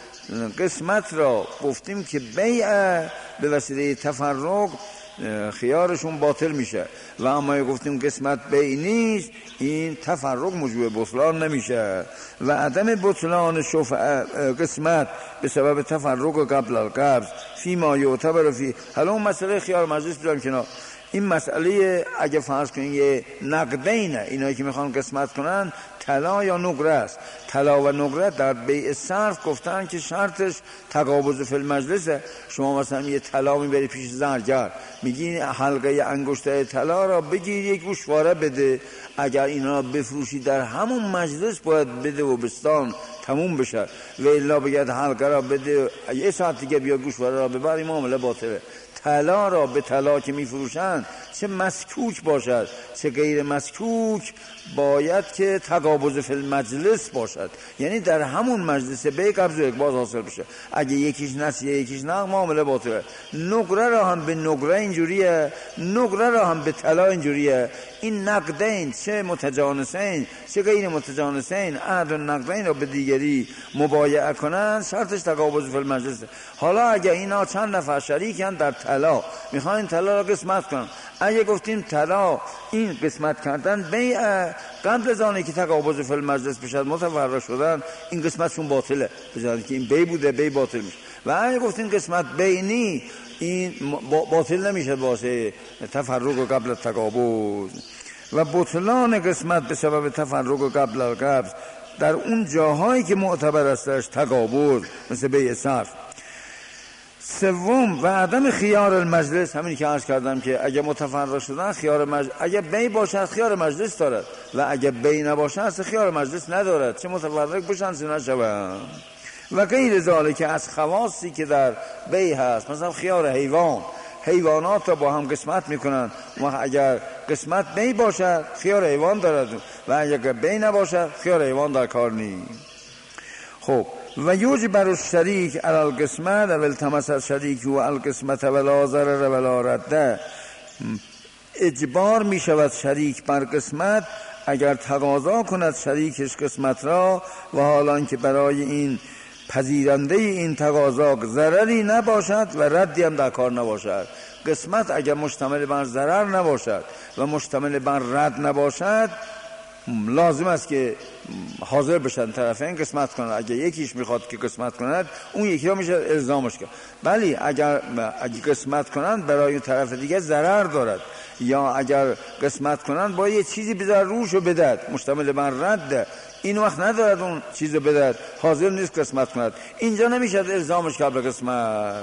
قسمت را گفتیم که بیع به وسیله تفرق خیارشون باطل میشه و اما گفتیم قسمت بیع نیست، این تفرق موجب بطلان نمیشه. و عدم بطلان شفعه قسمت به سبب تفرق قبل القبض فی ما یعتبر فی. حالا اون مسئله خیار مجلس بذاریم کنار. این مسئله اگه فرض کنیم یه نقدینه، اینایی که میخوان قسمت کنن طلا یا نقره است. طلا و نقره در بیع صرف گفتن که شرطش تقابض فی المجلسه. شما مثلا یه طلا میبری پیش زرگر، میگی حلقه انگشتر طلا را بگیر یک گوشواره بده، اگر اینا بفروشی در همون مجلس باید بده و بستان تموم بشه، و الا بگید حلقه را بده یه ساعت دیگه بیا گوشواره را ببر، این معامله باطله. طلا را به طلا که میفروشند چه مسکوک باشد چه غیر مسکوک باید که تقابض فی المجلس باشد، یعنی در همون مجلس به قبض و اقباض حاصل بشه. اگه یکیش نسیه یکیش نقد معامله باطله. نقره را هم به نقره اینجوریه، نقره را هم به طلا اینجوریه. این نقدین چه متجانسین چه غیر متجانسین عهد النقدین را به دیگری مبایعه کنن شرطش تقابض فی المجلس. حالا اگه اینا چند نفر شریکن در طلا میخوان این طلا را قسمت کنن، اگه گفتیم طلا این قسمت کردن بیع قبل از آنه که تقابض فی المجلس بشد متفرق شدن، این قسمتشون باطله، بذارید که این بیع بوده بیع باطل میشه. و اگه گفتیم قسمت بینی این باطل نمیشه واسه تفرق قبل تقابض. و بطلان قسمت به سبب تفرق قبل القبض در اون جاهایی که معتبر استش تقابض مثل بیع صرف. سوم و عدم خیار المجلس، همین که عرض کردم که اگه متفرق شدن خیار مجلس، اگه بی باشد خیار مجلس دارد و اگه بی نباشد خیار مجلس ندارد، چه متفرق بشن چه نشوند. و غیر ذالک از خواصی که در بی هست، مثلا خیار حیوان، حیوانات را با هم قسمت میکنن و اگر قسمت بی باشد خیار حیوان دارد و اگر بی نباشد خیار حیوان در کار نیست. خب و یوجب بر الشریک علی القسمت و التمس الشریک و القسمت ولا ضرر ولا رده. اجبار می شود شریک بر قسمت اگر تقاضا کند شریکش قسمت را و حالان که برای این پذیرنده این تقاضا ضرری نباشد و ردی هم در کار نباشد. قسمت اگر مشتمل بر ضرر نباشد و مشتمل بر رد نباشد لازم است که حاضر بشن طرفین قسمت کنند. اگر یکیش میخواد که قسمت کند اون یکی را میشه الزامش کرد. ولی اگر قسمت کنند برای طرف دیگه ضرر دارد یا اگر قسمت کنند با یه چیزی بذار روشو بدهد مشتمل بر رد، این وقت ندارد اون چیزو بدهد، حاضر نیست قسمت کند، اینجا نمیشه الزامش کرد به قسمت.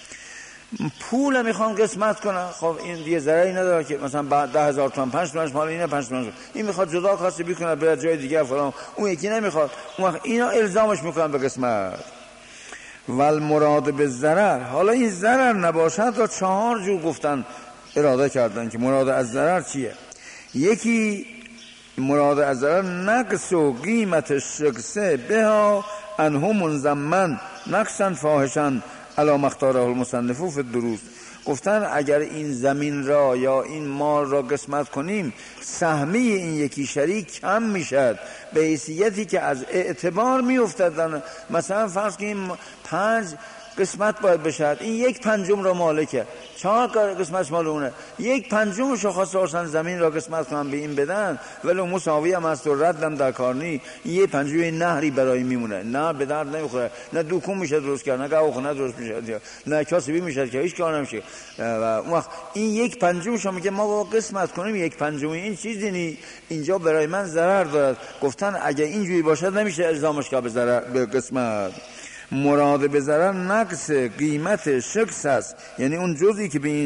پول میخوام قسمت کنم، خب این دیگه ضرری نداره که مثلا بعد 10,000 تومان 5 تومنش مال اینه 5 تومن این میخواد جدا کاسه بکنه بره جای دیگه فلان، اون یکی نمیخواد، اون وقت اینا الزامش میکنن به قسمت. والمراد به ضرر، حالا این ضرر نباشد را 4 جور گفتن اراده کردن که مراد از ضرر چیه. یکی مراد از ضرر نقص و قیمت شخصه بها انهم منضمن نقصا فاحشا علی مختاره المصنف فی الدروس. گفتن اگر این زمین را یا این مال را قسمت کنیم سهمی این یکی شریک کم میشد به حیثیتی که از اعتبار میافتد. مثلا فرض کنیم 5 قسمت باید بشد، این 1/5 را مالکه، 4 قسمت مال اونه، 1/5 شخص آسان زمین را قسمت کنن به این بدن ولی مساوی هم هست و ردم در کار نی، 1/5 نهری برای میمونه، نه به درد نمیخوره، نه دوکون میشه درست کرد، نه گاوخونه درست میشه، نه کاسبی میشه که هیچ کار نمیشه. و اون وقت این 1/5 میگه ما با قسمت کنیم 1/5 این چیزی نی، اینجا برای من ضرر دارد. گفتن اگه اینجوری باشد نمیشه الزامش کرد به ضرر به قسمت. مراد به ضرر نقص قیمت شخص است، یعنی اون جزئی که به این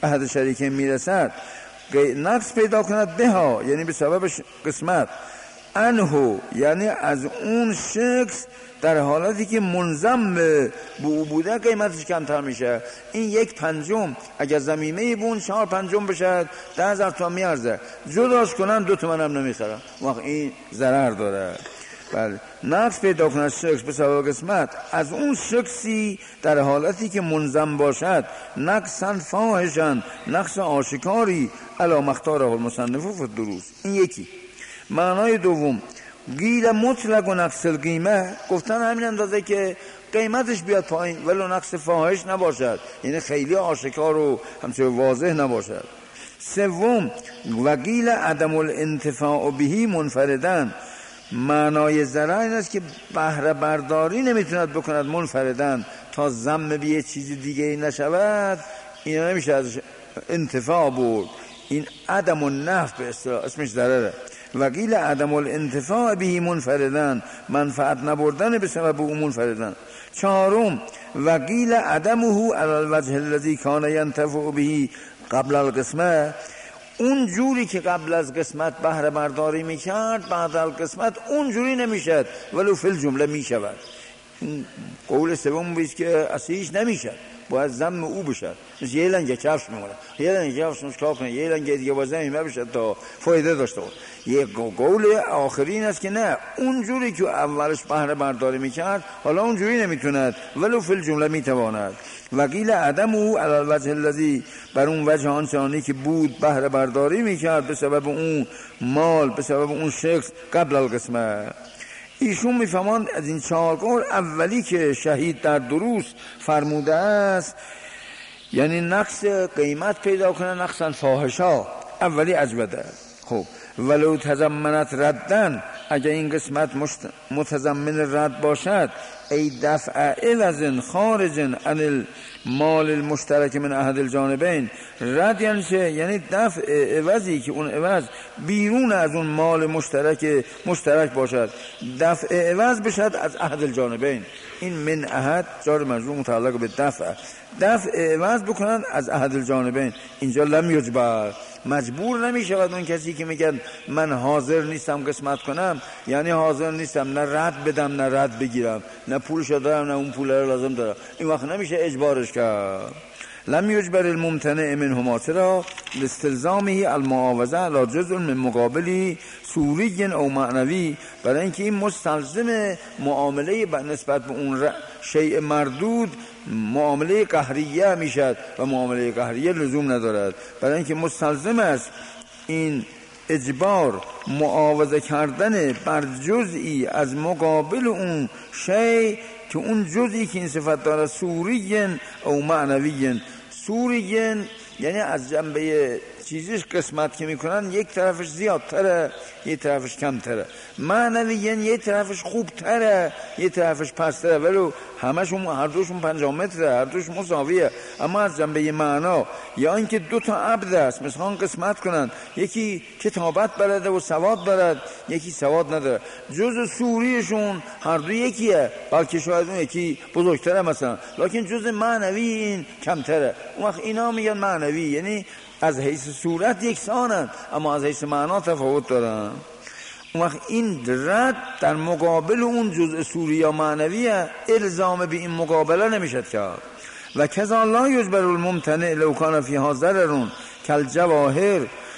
احد شریکین میرسد نقص پیدا کند به ها، یعنی به سبب قسمت، انهو یعنی از اون شخص در حالتی که منضم به او بوده قیمتش کمتر میشه. این 1/5 اگر ضمیمه بون 4/5 بشه 10,000 تومان میارزه، جداش کنن 2 تومان هم نمیخرن، وقت این ضرر داره. بله، نقص پیدا کند شخص به سبب قسمت از اون شخصی در حالتی که منضم باشد، نقصا فاحشا، نقص آشکاری، علی مختاره المصنف فی الدروس. این یکی. معنای دوم، قیل مطلق و نقص القیمه، گفتن همین اندازه که قیمتش بیاد پایین ولو نقص فاحش نباشد، یعنی خیلی آشکار و همچنین واضح نباشد. سوم، و قیل عدم الانتفاع بهی منفردن، معنای ضرر این است که بهره برداری نمیتوند بکند منفردن تا ضم به یه چیز دیگه نشود، اینا نمیشه از انتفاع برد، این عدم النفع به اصطلاح اسمش ضرره. و قیل عدم الانتفاع به منفردن، منفعت نبردن به سبب او منفردن. چهارم، و قیل عدمه علی الوجه الذی کان ینتفع به قبل القسمه، اون جوری که قبل از قسمت بهره برداری میکرد بعد از قسمت اون جوری نمیشد ولو فی الجمله میشود. قول سوم بیست که اصلا هیچ نمیشد، باید ضم او بشد. مثل یه لنگه کفش میمونه، یه لنگه کفش مشکل کنه، یه لنگه دیگه با زمین بشد تا فایده داشته بود. یه قول آخرین است که نه، اون جوری که اولش بهره برداری میکرد حالا اون جوری نمیتوند ولو فی الجمله میتواند. و قیل عدم او علی الوجه الذی، بر اون وجه آنچنانی که بود بهره برداری میکرد به سبب اون مال، به سبب اون شخص قبل القسمه. ایشون میفهمند از این 4 قول اولی که شهید در دروس فرموده است، یعنی نقص قیمت پیدا کنه، نقصا فاحشا، اولی اجوده. خب ولو تضمنت ردن، اگر این قسمت متضمن رد باشد، ای دفع عوض خارج عن المال المشترک من احد الجانبین، رد یعنی چه؟ یعنی دفع عوضی که اون عوض بیرون از اون مال مشترک باشد، دفع عوض بشد از احد الجانبین. این من احد جار مجرور متعلق به دفع عوض بکنن از احد الجانبین. اینجا لم یجبر، مجبور نمی شود اون کسی که میگن من حاضر نیستم قسمت کنم، یعنی حاضر نیستم نه رد بدم نه رد بگیرم، نه پولش دارم نه اون پول رو لازم دارم، این وقت نمیشه اجبارش کرد. لم یجبر الممتنع منهما، چرا؟ لاستلزامه المعاوضه علی جزء من مقابلی صوری او معنوی، برای اینکه این مستلزم معامله نسبت به اون شیء مردود معامله قهریه میشد و معامله قهریه لزوم ندارد، برای اینکه مستلزم است این اجبار معاوضه کردن بر جزئی از مقابل اون شیء که اون جزئی که این صفت داره صوریین او معنویین. صوریین یعنی از جنبه چیزش قسمت که میکنن یک طرفش زیادتره یک طرفش کمتره، معنویین یک طرفش خوبتره یک طرفش پستره، ولو همشون هر دوشون 50 متره، هر دوش مساویه، اما از جنبه معنا یا اینکه 2 تا عبد است مثلا قسمت کنن، یکی کتابت بلده و سواد دارد یکی سواد نداره، جز سوریشون هر دو یکیه، بلکه شاید اون یکی بزرگتره مثلا، لکن جز معنوی این کمتره. اون وقت اینا میگن معنوی، یعنی از حیث صورت یکسانند اما از حیث معنا تفاوت دارن. اون وقت این رد در مقابل اون جزء صوری یا معنویه، الزام به این مقابله نمیشد کرد. و کذا لا یجبر الممتنع لو کان فیها ضرر کالجواهر،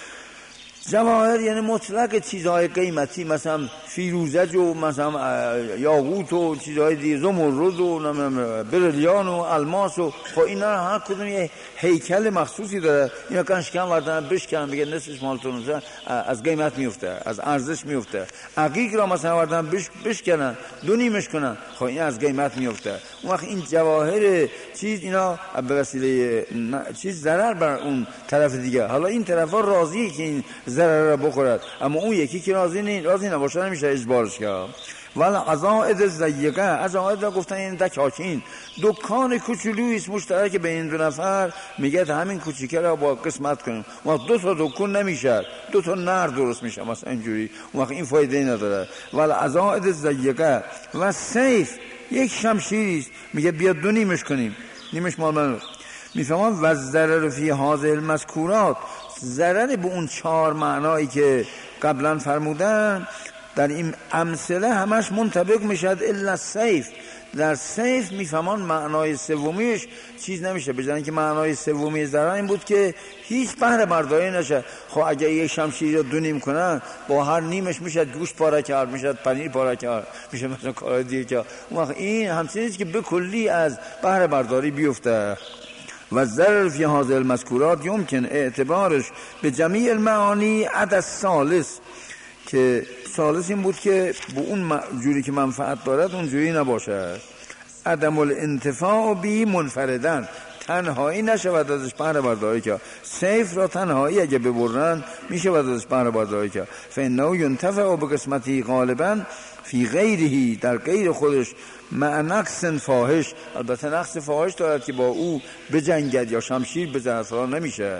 جواهر یعنی مطلق چیزهای قیمتی مثلا فیروزج و مثلا یاقوت و چیزهای دیگه، زمرد و بریلیان و الماس و خب اینا هر کدوم یه هیکل مخصوصی داره، اینا کنشکن وردن بشکنن بگه نصفش مالتون از قیمت میفته، از ارزش میفته. عقیق را مثلا وردن بشکنن 2 نیمش کنن، خب این از قیمت میفته. اون وقت این جواهر چیز اینا به وسیله چیز ضرر بر اون طرف دیگه، حالا این طرفا راضیه که این ضرر را بخورد اما اون یکی که راضی نباشه نمیشه اجبارش کرد. ولی عزائد ضیقه، عزائد را گفتن این دکاکین، دکان کوچولویی است مشترک بین این 2 نفر، میگه همین کوچیکه را با قسمت کنیم، وقت 2 تا دکان نمیشه، 2 تا نر درست میشه مثلا اینجوری، وقت این فایده نداره. ولی عزائد ضیقه و سیف یک شمشیری است، میگه بیا 2 نیمش کنیم، نیمش مال من، میفهمن و ضرر فی هذه المذکورات، ضرر به اون 4 معنایی که قبلا فرمودن در این امثله همش منطبق میشد الا سیف. در سیف میفهمان معنای سومیش چیز نمیشه، بجن که معنای سومی ضرر این بود که هیچ بهره برداری نشه. خب اگه یک شمشیر رو 2 نیم کنن با هر نیمش میشه گوشت پاره کرد، میشه پنیر پاره کرد، میشه مثلا کار دیگه کرد. اون وقت این همچنین است که به کلی از بهره برداری بیفته. و ضرر فی هذه المذکورات یمکن اعتبارش به جمیع المعانی عد الثالث، که ثالث این بود که به اون جوری که منفعت دارد اون جوری نباشد. عدم الانتفاع بی منفردن، تنهایی نشود ازش بهره برداری کرد. سیف را تنهایی اگه ببرن میشه ازش بهره برداری کرد. فانه ینتفع بقسمتی غالبا فی غیره، در غیر خودش، مع نقص فاحش، البته نقص فاحش دارد که با او بجنگد یا شمشیر بزند نمیشه.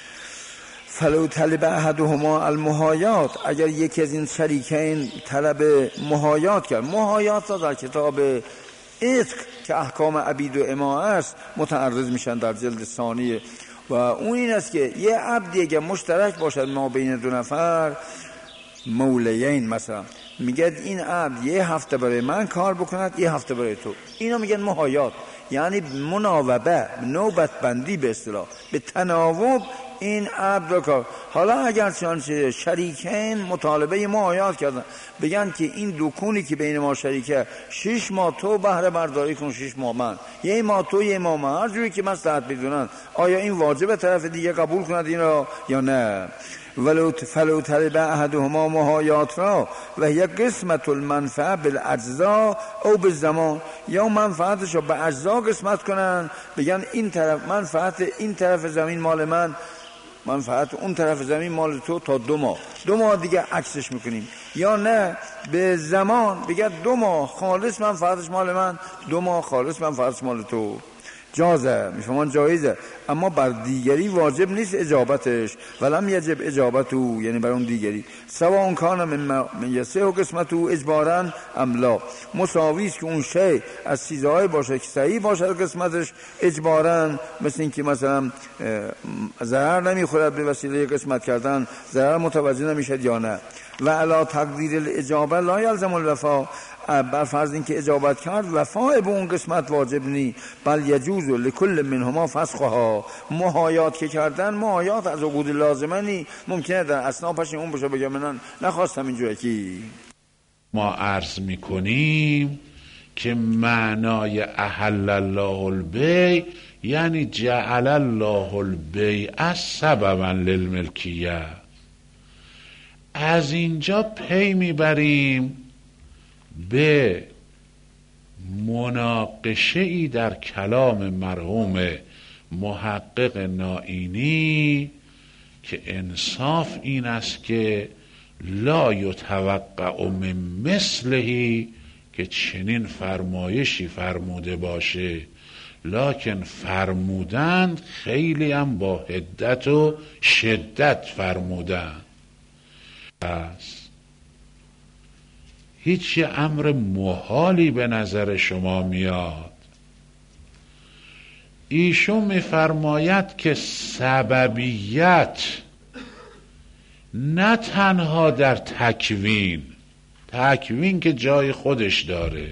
فلو طلب احدهما المحایات، اگر یکی از این شریکین طلب محایات کرد. محایات را در کتاب عتق که احکام عبید و اماء است متعرض میشن در جلد ثانیه، و اون این است که یه عبدی اگر مشترک باشد ما بین 2 نفر مولیین، مثلا میگه این عبد 1 هفته برای من کار بکند، 1 هفته برای تو، اینا میگن محایات، یعنی مناوبه، نوبت بندی به اصطلاح، به تناوب این عبد را کار. حالا اگر چنانچه شریکین مطالبه محایات کردن، بگن که این دکونی که بین ما شریکه 6 ماه تو بهره برداری کن، 6 ماه من، 1 ماه تو 1 ماه من، هر جوری که مصلحت بدونن، آیا این واجب طرف دیگه قبول کند این را یا نه؟ فلو طلب احدهما محایات را و هی قسمت المنفعه بالاجزاء او بالزمان، یا منفعتش رو به اجزا قسمت کنن، بگن این طرف منفعت این طرف زمین مال من، منفعت اون طرف زمین مال تو تا 2 ماه دیگه عکسش میکنیم، یا نه به زمان بگن 2 ماه خالص منفعتش مال من، 2 ماه خالص منفعتش مال تو. جازه، میفهمان جایزه، اما بر دیگری واجب نیست اجابتش. ولم یجب اجابتو، یعنی بر اون دیگری سواء کان من یسه و قسمتو اجبارا ام لا، مساوی است که اون شی از چیزهای باشه که صحیح باشه قسمتش اجبارا، مثل این که مثلا ضرر نمیخورد به وسیله قسمت کردن، ضرر متوجه نمیشد یا نه. و علی تقدیر الاجابه لا یلزم الوفا، بر فرض این که اجابت کرد وفای به اون قسمت واجب نی، بل یجوز لکل منهما فسخها، محایات که کردن، محایات از عقود لازمه نی، ممکنه در اثنا پشین اون بشه بگم من نخواستم اینجوری کی. ما عرض میکنیم که معنای احل الله البیع یعنی جعل الله البیع سببا للملکیه. از اینجا پی میبریم به مناقشه ای در کلام مرحوم محقق نائینی که انصاف این است که لا یتوقع من مثلهی، که چنین فرمایشی فرموده باشه، لکن فرمودند خیلی هم با حدت و شدت فرمودند. پس هیچ امر محالی به نظر شما میاد. ایشون میفرماید که سببیت نه تنها در تکوین که جای خودش داره،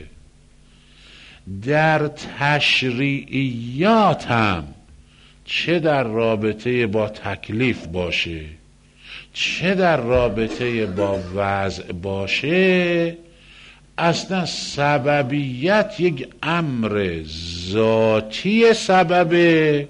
در تشریعیات هم، چه در رابطه با تکلیف باشه چه در رابطه با وضع باشه، اصلا سببیت یک امر ذاتی سببه،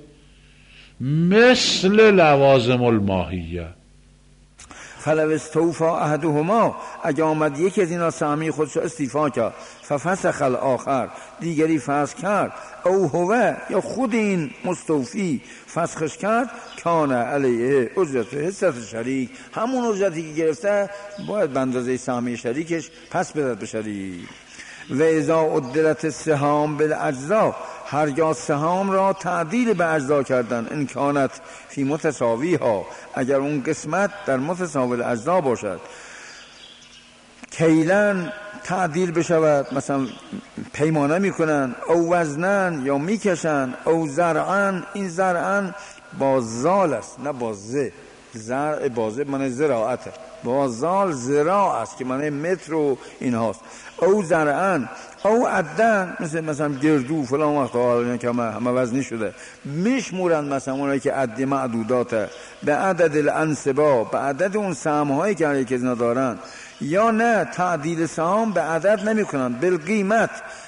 مثل لوازم الماهیه. فلو استوفا احدهما، اگه آمد یکی از اینا سهمی خودشو استیفا کرد، ففسخ الاخر، دیگری فسخ کرد، او هو، یا خود این مستوفی فسخش کرد، کان علیه اجرت حصت شریک، همون اجرتی که گرفته باید به اندازه سهمی شریکش پس بدهد به شریک. و اذا عدلت السهام بالاجزاء، هرگاه سهام را تعدیل به اجزا کردن، امکانت فی متساوی ها، اگر اون قسمت در متساوی اجزا باشد، کیلن تعدیل بشود، مثلا پیمانه میکنن، او وزنن یا میکشن، او زرعن. این زرعن با زال است نه با ز. زرع بازه من زراعته، با زال زراع است که من متر و این هاست. او زرعن او عدن، مثلا گردو فلان وقت حالا که همه وزنی شده میشمورن، مثلا اونایی که عدی معدوداته به عدد الانصبا، به عدد اون سهم‌هایی که هر کسی دارن. یا نه تعدیل سهام به عدد نمی کنن، بالقیمت.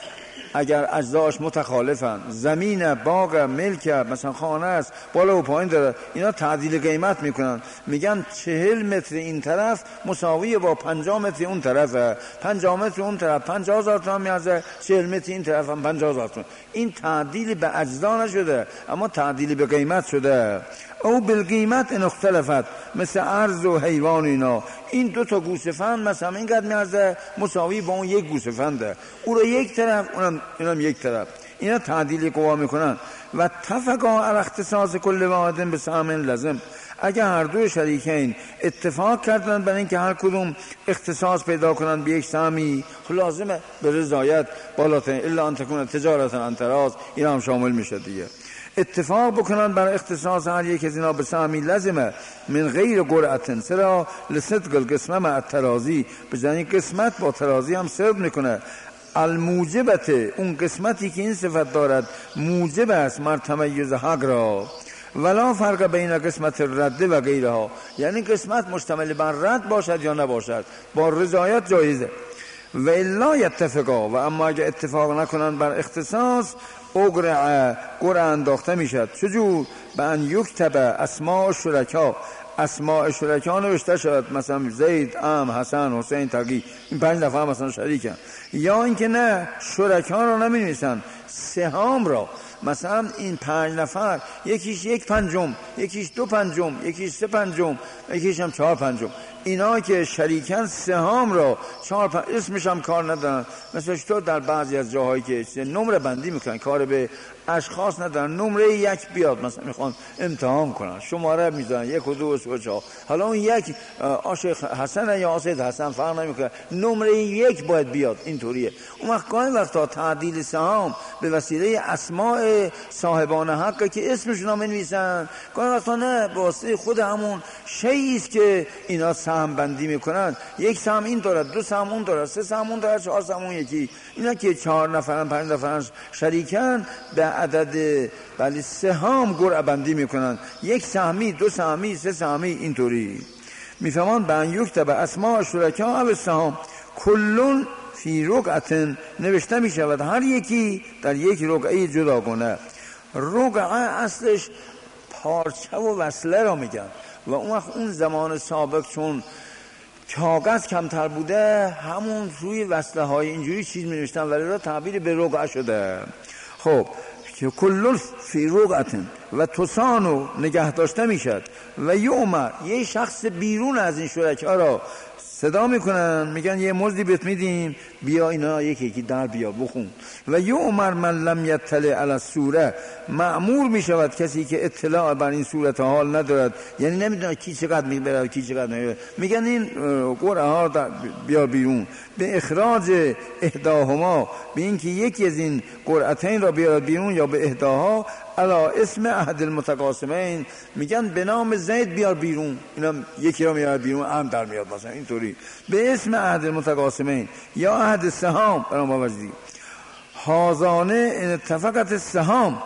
اگر اجزاش متخالفن، زمین، باغ، ملک، مثلا خانه است بالا و پایین داره، اینا تعدیل قیمت میکنن، میگن 40 متر این طرف مساوی با 50 متر اون طرفه، 50 متر اون طرف 50,000 تومان میارزه، 40 متر این طرف هم 50,000 تومان. این تعدیل به اجزا نشده، اما تعدیل به قیمت شده. او بالقیمت ان اختلفت، مثل ارز و حیوان اینا. این 2 تا گوسفند مثلا اینقدر میارزه مساوی با اون یک گوسفنده، او رو یک طرف اونم یک طرف. اینا تعدیل قوا میکنن. و تفقا علی اختصاص کل واحد به سهم لازم، اگر هر دو شریکین اتفاق کردن برای اینکه هر کدوم اختصاص پیدا کنن به یک سهمی، لازمه به رضایت بالاترین، الا ان تکون تجارت عن تراض، این هم شامل میشه دیگه. اتفاق بکنن بر اختصاص هر یک از اینا به سهمی لازمه، من غیر قرعه، سرا لصدق القسمه مع الترازی، بجای قسمت با ترازی هم صدق میکنه. الموجبت، اون قسمتی که این صفت دارد موجب است مر تمیز حق را، ولا فرق بین قسمت رد و غیرها، یعنی قسمت مشتمل بر رد باشد یا نباشد با رضایت جایزه. و الا یتفقا، و اما اگه اتفاق نکنن بر اختصاص، اقرعه، قرعه انداخته میشد. چجور؟ به ان یکتب اسماء شرکا، اسماء شرکا نوشته شد، مثلا زید، حسن، حسین، تقی، این 5 نفر مثلا شریکن. یا اینکه نه، شرکا رو نمی‌نویسن، سهام را، مثلا این 5 نفر یکیش 1/5، یکیش 2/5، یکیش 3/5، یکیش هم 4/5. اینا که شریکن سهام را 4/5 اسمش هم کار ندارن. مثلا تو در بعضی از جاهایی که نمره بندی میکنن، کار به اشخاص ندارن، نمره 1 بیاد، مثلا میخوان امتحان کنن شماره میذارن 1 و 2 و 3 و 4، حالا اون 1 عاشق حسن یا عاشق حسن فرق نمیکنه، نمره 1 باید بیاد. اینطوریه. اون وقت گاهی وقتا تعدیل سهام به وسیله اسماء صاحبان حق که اسمشون رو می‌نویسن، گاهی وقتا نه، واسه خود همون شیئی است که اینا سهم بندی میکنن. 1 سهم این دارد، 2 سهم اون دارد، 3 سهم اون دارد، 4 سهم اون یکی. اینا که 4 نفرن 5 نفرن شریکن، به عدد ولی سهام قرعه بندی میکنن، 1 سهمی، 2 سهمی، 3 سهمی، اینطوری. میفهمان به ان یکتب اسماء شرکا او سهام کلون فی رقعه، نوشته میشود هر یکی در یک رقعه جداگانه. رقعه اصلش پارچه و وصله را میگن، و اون وقت اون زمان سابق چون کاغذ کمتر بوده، همون روی وصله های اینجوری چیز می نوشتن، ولی را تعبیر به رقعه شده. خب که کل فی رقعه و تسانو نگه داشته میشد. و یومر، یه شخص بیرون از این شرکا را صدا میکنن، میگن یه مزدی بهت میدیم، بیا اینا یکی در بیا بخون. و یومر من لم یطلع علی الصوره، مأمور میشود کسی که اطلاع بر این صورت حال ندارد، یعنی نمیدونه کی چقدر میبره کی چقدر نمیبره، میگن این قرعه ها بیا بیرون. به اخراج احداهما، به اینکه یکی از این قرعتین را بیارد بیرون، یا به احداها علا اسم احد المتقاسمین، میگن به نام زید بیار بیرون، اینا یکی را میارد بیرون، هم در میاد مثلا اینطوری، به اسم احد المتقاسمین یا احد السهام برام باوجدی. هازانه ان اتفقت السهام،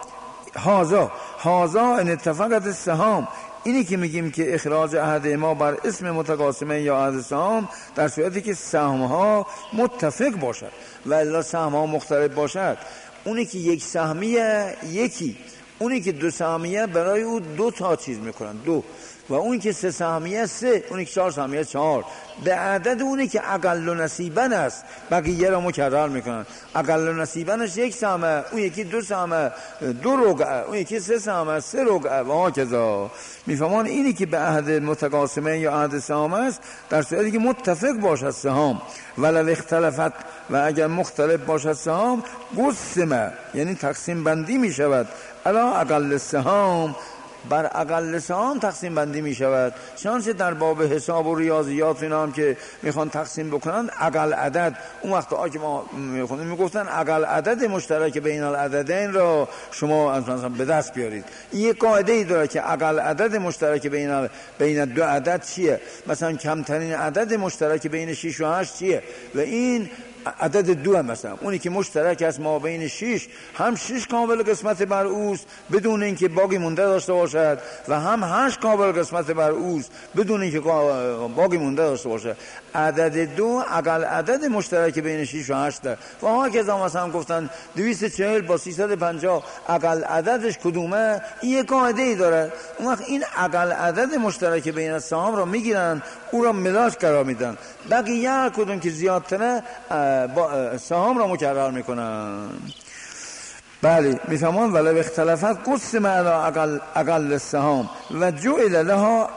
هازا ان اتفقت السهام، اینی که میگیم که اخراج احد ما بر اسم متقاسمین یا احد السهام در صورتی که سهم ها متفق باشد، و الا سهم ها مختلف باشد. اونی که 1 سهمیه یکی، اونی که 2 سهمیه برای او 2 تا چیز میکنن 2، و اونی که 3 سهمیه 3، اونی که 4 سهمیه 4، به عدد اونی که اقل نصیبن است بقیه را مکرر میکنن. اقل نصیبنش 1 سهمه، اون یکی 2 سهمه 2 رقعه، اون یکی 3 سهمه 3 رقعه و هاکذا. میفهمان اینی که به عهد متقاسمه یا عهد سهام است در صورتی که متفق باشد سهام، ولو اختلفت، و اگر مختلف باشد سهام، قسمه، یعنی تقسیم بندی میشود، الا اقل سهام، بر اقل سهام تقسیم بندی می شود. چنانچه در باب حساب و ریاضیات اینا هم که میخوان تقسیم بکنن اقل عدد، اون وقت که ما میخوندیم میگفتن اقل عدد مشترک بین العددین را شما مثلا به دست بیارید. این یک قاعده ای داره که اقل عدد مشترک بین دو عدد چیه، مثلا کمترین عدد مشترک بین 6 و 8 چیه، و این عدد 2 مثلا اونی که مشترک است ما بین 6 هم 6 قابل قسمت بر اوست بدون اینکه باقی مونده داشته باشد و هم 8 قابل قسمت بر اوست بدون اینکه باقی مونده داشته باشد. عدد 2 اقل عدد مشترک بین 6 و 8 و ها که مثلا گفتن 240 با 350 اقل عددش کدومه، این یک قاعده ای داره. اون وقت این اقل عدد مشترک بین سهام رو میگیرن، او را ملاک قرار میدن، بقیه هر کدوم که زیادتره سهام را مکرر میکنن. بله میفهمون ولی اختلافات قسم علی اقل السهام و جعل لها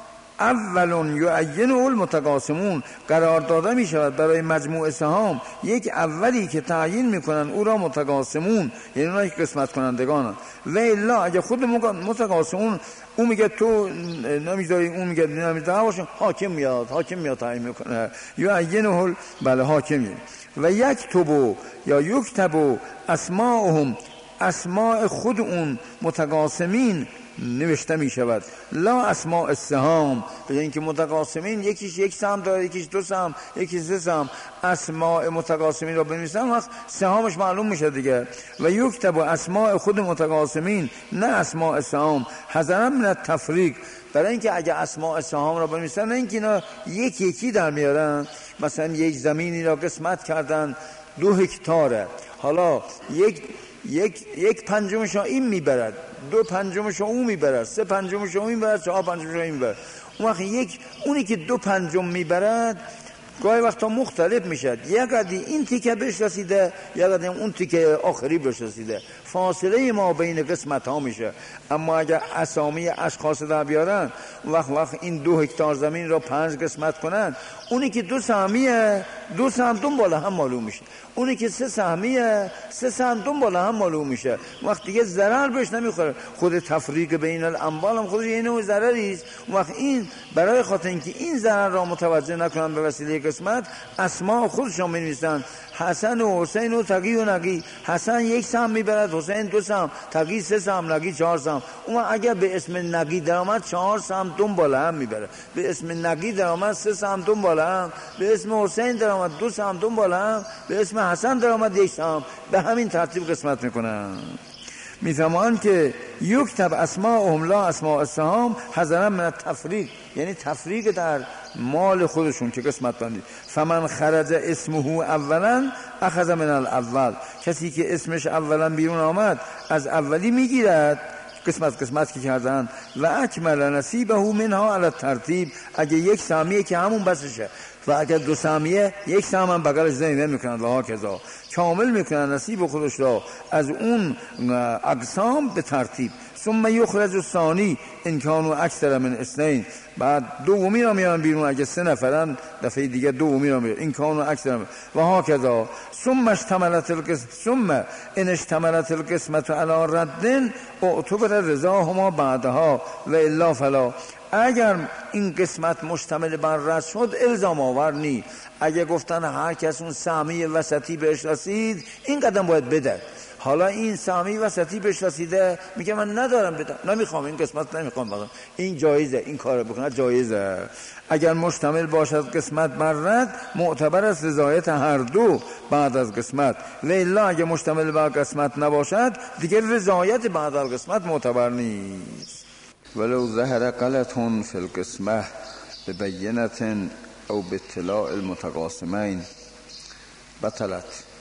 اول یعین المتقاسمون، قرار داده می شود برای مجموع سهام یک اولی که تعیین میکنن او را متقاسمون، یعنی اونایی که قسمت کنندگانن. و الا اگه خود متقاسمون او میگه تو نمیذاری، اون میگه نمیذاری باشه، حاکم میاد تعیین میکنه، یعینه بله حاکم. و یکتبو یا یکتبو اسماءهم، اسماء خود اون متقاسمین نوشته می شود، لا اسماء السهام، به اینکه متقاسمین یکیش 1 سهم داره، یکیش 2 سهم، یکیش 3 سهم، اسماء متقاسمین را بنویسن وقت سهامش معلوم میشه دیگه. و یکتب اسماء خود متقاسمین نه اسماء السهام، حذرا من التفریق، برای اینکه اگه اسماء السهام را بنویسن نه اینکه اینا یکی در میارن، مثلا یک زمینی را قسمت کردن 2 هکتاره، حالا یک پنجمش این میبرد، 2 پنجمش اون میبرد، 3 پنجمش اون میبرد، 4 پنجمش این میبرد. اون وقت اونی که 2 پنجم میبرد گاهی وقتا مختلف میشد، یک قدی این تیکه بهش رسیده، یک قدی اون تیکه آخری بهش رسیده، فاصله ما بین قسمت ها میشه. اما اگر اسامی اشخاص در بیارن وقت این 2 هکتار زمین را 5 قسمت کنن، اونی که 2 سهمیه 2 سهم دنبال هم معلوم میشه، اونی که 3 سهمیه 3 سهم دنبال هم معلوم میشه. وقت دیگه ضرر بهش نمیخوره. خود تفریق بین الاموال هم خودش یه نوع ضرری است. وقت این برای خاطر اینکه این ضرر را متوجه نکنن به وسیله قسمت، اسماء خودشون می‌نویسن، حسن و حسین و تقی و نقی، حسن 1 سهم میبرد، حسین 2 سهم، تقی 3 سهم، نقی 4 سهم. اون اگر به اسم نقی درآمد 4 سهم دنبال هم میبره، به اسم نقی درآمد 3 سهم دنبال هم، به اسم حسین درآمد 2 سهم دنبال هم، به اسم حسن درآمد 1 سهم، به همین ترتیب قسمت میکنن. میفهمان که یکتب اسماءهم لا اسماء السهام حذرا من التفریق، یعنی تفریق در مال خودشون که قسمت بندی. فمن خرج اسمه اولا اخذ من الاول، کسی که اسمش اولا بیرون آمد از اولی میگیرد، قسمت که کردن. و اکمل نصیبه منها علی الترتیب، اگه 1 سهمیه که همون بسشه، و اگر 2 سهمیه 1 سهم هم بغلش زمین میکنن و ها کذا، کامل میکنن نصیب خودش را از اون اقسام به ترتیب. ثم یخرج الثانی ان کانوا اکثر من 2، بعد دومی را میارن بیرون اگه 3 نفرن، دفعه دیگه دومی را میارن ان کانوا اکثر و ها کذا. ثم ان اشتملت القسمه علی رد اعتبر رضاهما بعدها و الا فلا، اگر این قسمت مشتمل بر رد شد الزام آور نی. اگه گفتن هر کس اون سهمی وسطی بهش رسید این قدم باید بده، حالا این سهمی وسطی بهش رسیده میگه من ندارم بدم، نمیخوام این قسمت نمیخوام بدم، این جایزه، این کار بکنه جایزه. اگر مشتمل باشد قسمت بر رد معتبر است رضایت هر دو بعد از قسمت، و الا اگه مشتمل بر قسمت نباشد دیگه رضایت بعد از قسمت معتبر نیست. ولو ظهر غلط فی القسمه ببینة او باطلاع المتقاسمین بطلت،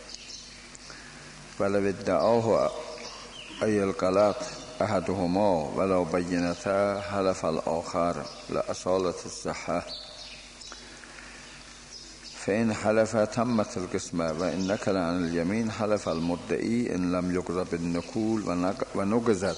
ولو ادعاه ای الغلط احدهما ولا بینته حلف الاخر لاصالة الصحة، فإن حلف تمت القسمة وإن نكل عن اليمين حلف المدعي إن لم يقرب النكول ونقزت.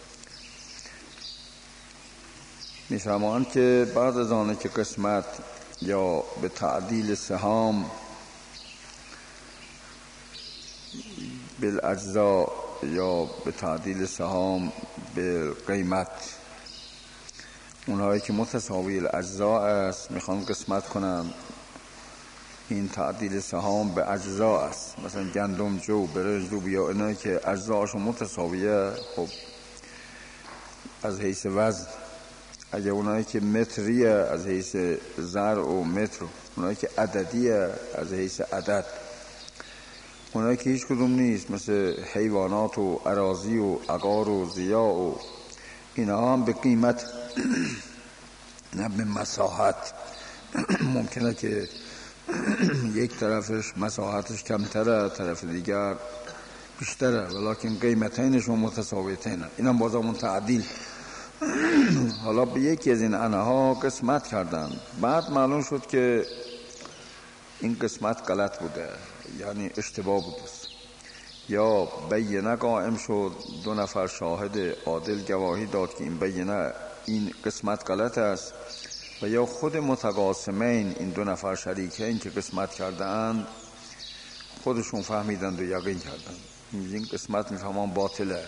میفهمان که بعد از آنه که قسمت یا به تعدیل سهام بالاجزا یا به تعدیل سهام به قیمت. اونهایی که متساوی الاجزاء است میخوان قسمت کنن، این تعدیل سهام به اجزاء است. مثلا گندم، جو، برنج، لوبیا، اینایی که اجزاءشون متساویه، خب از حیث وزن. اگه اونایی که متریه از حیث زر و متر، اونایی که عددیه از حیث عدد، اونایی که هیچ کدوم نیست مثل حیوانات و اراضی و عقار و ضیاع و اینا هم به قیمت نه به مساحت. ممکنه که یک طرفش مساحتش کمتره، طرف دیگر بیشتره، ولیکن قیمتینشون متساویتینه. این هم بازمون تعدیل. حالا به یکی از این انها قسمت کردن، بعد معلوم شد که این قسمت غلط بوده، یعنی اشتباه بوده، یا بینه قائم شد، 2 نفر شاهد عادل گواهی داد که این بینه این قسمت غلط است، و یا خود متقاسمین این 2 نفر شریکین که قسمت کردند خودشون فهمیدند و یقین کردند این قسمت میفهمان باطله.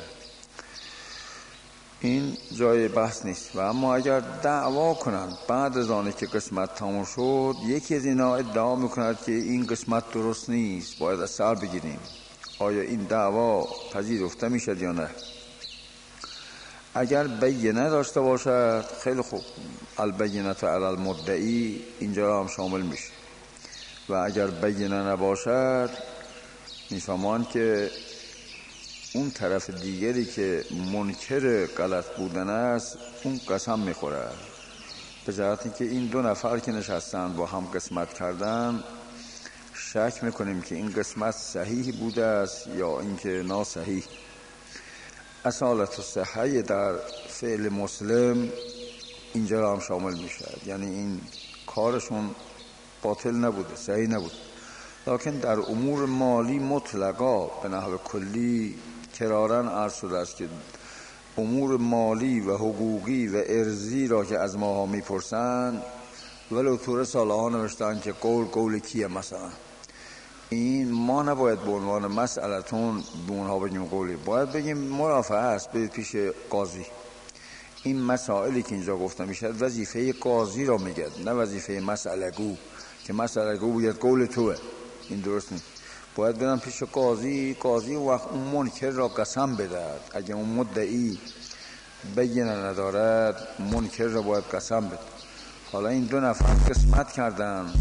این جای بحث نیست. و اما اگر دعوا کنند بعد از آنه که قسمت تمام شد، یکی از اینا ادعا میکند که این قسمت درست نیست، باید از سر بگیریم، آیا این دعوا پذیرفته میشد یا نه؟ اگر بینه داشته باشد خیلی خوب، البینه علی المدعی اینجا هم شامل میشه. و اگر بینه نباشد میفهمان که اون طرف دیگری که منکر غلط بودن است اون قسم میخوره، به جهتی که این 2 نفر که نشستن با هم قسمت کردن شک میکنیم که این قسمت صحیح بوده است یا اینکه ناصحیح. اصالت و صحیح در فعل مسلم اینجا هم شامل میشه، یعنی این کارشون باطل نبوده، صحیح نبود. لکن در امور مالی مطلقا به نحو کلی کرارن عرض شده است که امور مالی و حقوقی و ارضی را که از ماها میپرسن، ولو طور سالها نوشتن که قول کیه، مثلا این ما نباید به عنوان مسئلتون به اونها بگیم قولی، باید بگیم مرافعه است، برید پیش قاضی. این مسائلی که اینجا گفته میشد وظیفه قاضی را میگه، نه وظیفه مسئله گو، که مسئله گو باید قول توه. این درست نیست. باید برن پیش قاضی وقت اون منکر را قسم بدهد. اگه اون مدعی بینه ندارد منکر را باید قسم بده. حالا این 2 نفر قسمت کردن،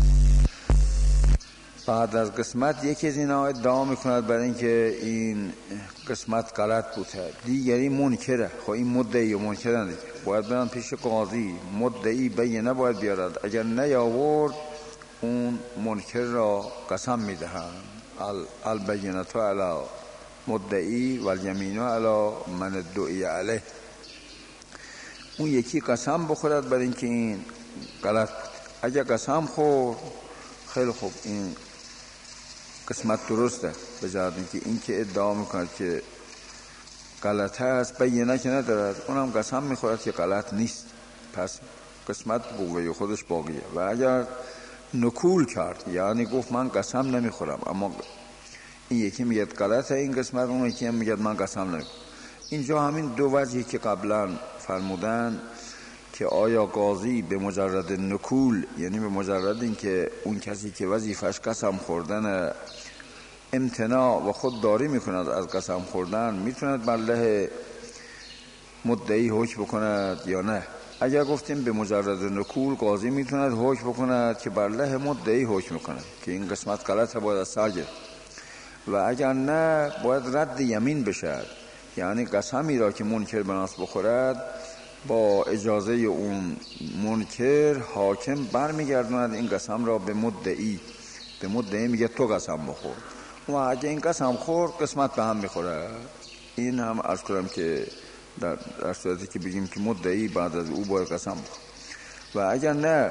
بعد از قسمت یکی از اینا ادعا میکند برای اینکه این قسمت غلط بوده، دیگری منکره. خب این مدعی و منکرن دیگه، باید برن پیش قاضی، مدعی بینه باید بیارد، اگر نیاورد اون منکر را قسم میدهند. البینه علی مدعی و الیمین علی من ادعی علیه. اون یکی قسم بخورد برای اینکه این غلط بود. اگر قسم خورد خیلی خوب، این قسمت درسته، به جهت اینکه این که ادعا میکند که غلط است بینه که ندارد، اونم قسم میخورد که غلط نیست، پس قسمت قوه خودش باقیه. و اگر نکول کرد، یعنی گفت من قسم نمیخورم، اما این یکی میگه غلطه این قسمت، اون یکی هم میگه من قسم نمیخورم، اینجا همین 2 وجهی که قبلا فرمودن که آیا قاضی به مجرد نکول، یعنی به مجرد اینکه اون کسی که وظیفش قسم خوردن امتناع و خودداری میکند از قسم خوردن، میتوند بر علیه مدعی حکم بکند یا نه؟ اگر گفتیم به مجرد نکول، قاضی میتوند حکم بکند که بر علیه مدعی حکم بکند که این قسمت غلطه، باید از سر گرفت. و اگر نه باید رد یمین بشد، یعنی قسمی را که منکر بناس بخورد با اجازه اون منکر حاکم برمیگرداند این قسم را به مدعی. به مدعی میگه تو قسم بخور، و اگه این قسم خورد قسمت به هم میخوره. این هم عرض کنم که در صورتی که بگیم که مدعی بعد از او باید قسم بخور. و اگر نه،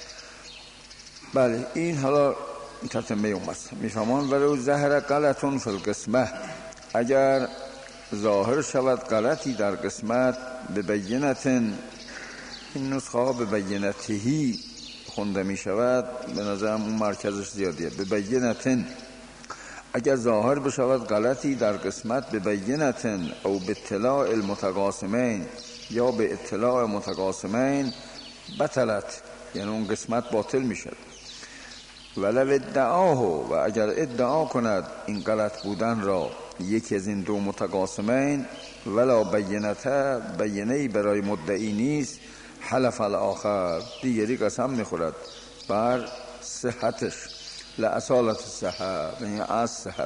بله این حالا تتمه اومست میفهمان ولو ظهر غلطون فی القسمه، اگر ظاهر شود غلطی در قسمت، به بینتن، این نسخه ها به بینتهی خونده می شود، به نظرم اون مرکزش زیادیه، به بینتن اگر ظاهر بشود غلطی در قسمت به بینتن او به اطلاع المتقاسمین یا به اطلاع متقاسمین بطلت، یعنی اون قسمت باطل میشد. ولو ادعاه، و اگر ادعا کند این غلط بودن را یکی از این دو متقاسمین، ولا بینته، بینه‌ای برای مدعی نیست، حلف الاخر، دیگری قسم میخورد بر صحتش، لأصالت صحت، یعنی از صحت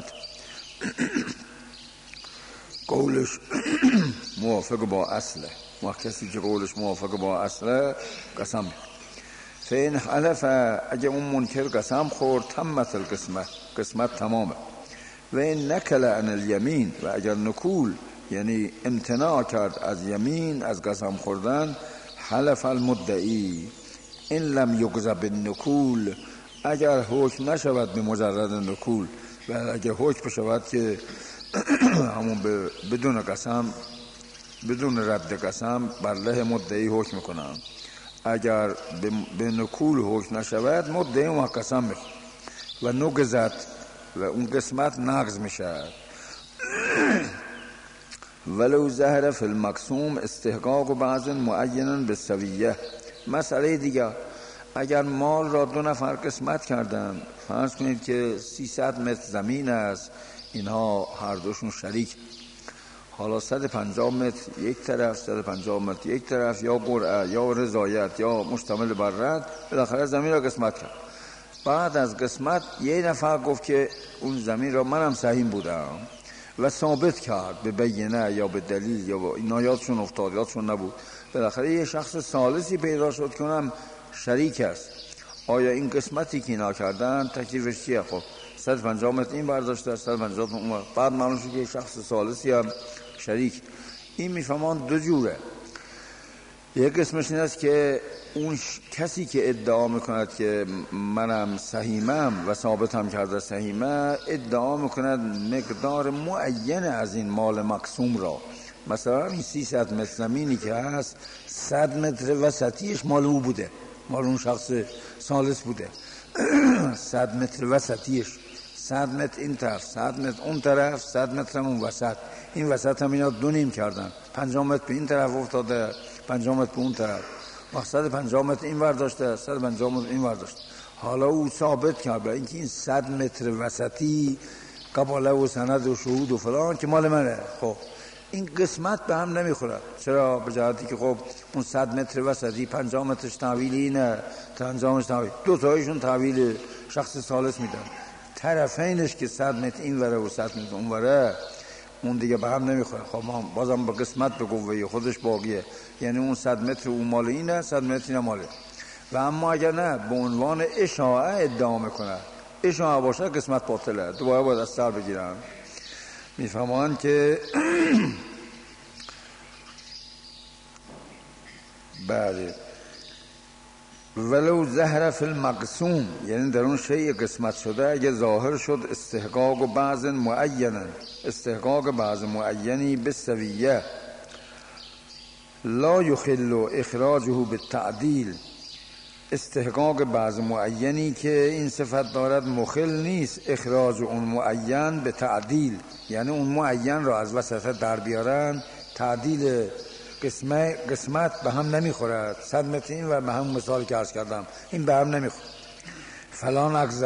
قولش موافق با اصله، و کسی که قولش موافق با اصله قسم میخورد. فین حلف، اگه اون منکر قسم خورد، تمت القسمت، قسمت تمامه. و این نکل عن الیمین، و اگر نکول یعنی امتناع کرد از یمین، از قسم خوردن، حلف المدعی این لم یقضى بالنکول، اگر حکم نشود به مجرد نکول، و اگر حکم بشود که همون بدون قسم، بدون رد قسم بر له مدعی حکم میکنن، اگر به نکول حکم نشود مدعی اون قسم میخواد و نقضت، و اون قسمت نقض میشه. ولو ظهر فی المقسوم استحقاق بعض معین بالسویه. مسئله دیگه، اگر مال را دو نفر قسمت کردن، فرض کنید که 300 متر زمین است، اینها هر دوشون شریک، حالا 150 متر یک طرف، 150 متر یک طرف، یا قرعه یا رضایت یا مشتمل بر رد، بالاخره زمین را قسمت کرد. بعد از قسمت یه نفر گفت که اون زمین را منم سهیم بودم و ثابت کرد به بینه یا به دلیل، یا اینا یادشون افتاد، یادشون نبود، بالاخره یه شخص ثالثی پیدا شد که اونم شریک است. آیا این قسمتی که اینا کردن تکلیفش چیه؟ خب 150 متر این برداشته، 150 متر اون، بعد معلوم شد که یه شخص ثالثی هم شریک. این میفهمان دو جوره. یک قسمش این است که اون کسی که ادعا میکند که منم سهیمم و ثابتم کرده سهیمه، ادعا میکند مقدار معین از این مال مقسوم را، مثلا این 300 متر زمینی که هست 100 متر وسطیش مال او بوده، مال اون شخص ثالث بوده. 100 متر وسطیش، 100 متر این طرف، 100 متر اون طرف، 100 متر هم اون وسط، این وسط هم اینا دو نیم کردن، 50 متر به این طرف افتاده، 50 متر به اون طرف، و 150 متر این ور داشته، 150 متر این ور داشته. حالا او ثابت کرد برای اینکه این 100 متر وسطی قباله و سند و شهود و فلان که مال منه. خب این قسمت به هم نمیخوره. چرا؟ به جهتی که خب اون 100 متر وسطی 50 مترش تحویل اینه، 50 مترش تحویل، دو تایشون تحویل شخص ثالث میدن، طرفینش که 100 متر این وره و 100 متر اون وره، اون دیگه به هم نمیخوره. خب بازم به قسمت به قوه خودش باقیه، یعنی اون 100 متر اون مال اینه، 100 متر اینه ماله. و اما اگر نه به عنوان اشاعه ادعا میکنه، اشاعه باشه قسمت باطله، دوباره باید از سر بگیرن. میفهمان که بله. ولو ظهر فی المقسوم، یعنی در اون شیء قسمت شده اگه ظاهر شد استحقاق و بعض معین، استحقاق بعض معینی بالسویه، لا یخل اخراجه بالتعدیل، استحقاق بعض معینی که این صفت دارد مخل نیست اخراج اون معین به تعدیل، یعنی اون معین را از وسط در بیارن، تعدیل قسمت به هم نمیخورد. 100 متر این و به هم مثال که عرض کردم این به هم نمیخورد. فلا نقض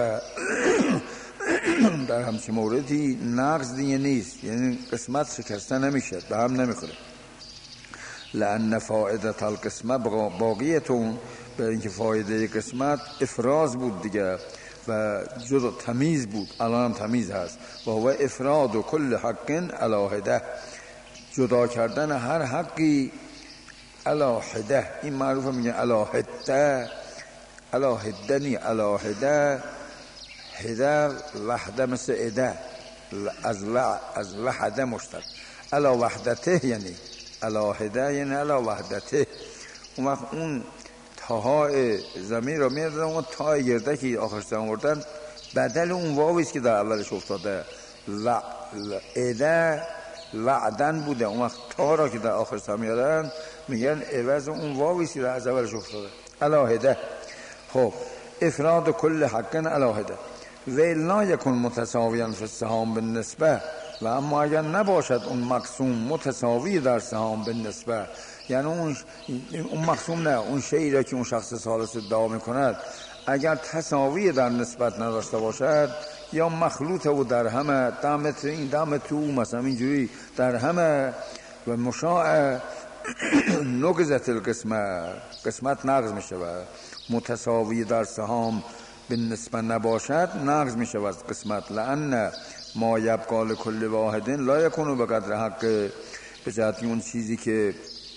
در همچین موردی نقض دیگه نیست، یعنی قسمت شکسته نمیشه، به هم نمیخوره. لأن فائدة القسمه باقیتون، به اینکه فایده قسمت افراز بود دیگه و جدا تمیز بود، الان هم تمیز هست. و هو افراد و کل حق علاهده، جدا کردن هر حقی علاهده. این معروفه میگن علاهده، علاهده نی علاهده، هده وحده مثل اده، از وحده مشتق، علا وحدته یعنی علاهده یعنی علا وحدته. اون وقت اون تاهای زمین را میردن، اون تای گرده که آخرش آوردن بدل اون واویست که در اولش افتاده، و اده وعدن بوده، اون وقت تا را که در آخرش میارن میگن عوض اون واویست که در اولش افتاده، علاهده. خب افراد کل حق علاهده. و الا یکن متساویا فی السهام بالنسبه، و اما اگر نباشد اون مقسوم متساوی در سهام بالنسبه، یعنی اون مقسوم نه، اون شیئی را که اون شخص ثالث ادعا میکند اگر تساوی در نسبت نداشته باشد، یا مخلوط و درهمه، دمت این دمت تو مثلا اینجوری درهمه، و مشاع نقضت قسمت نقض می شود. متساوی در سهام به نسبت نباشد نقض می شود قسمت. لأن ما یبقى لکل واحد لا یکون به قدر حق، به جهت اون چیزی که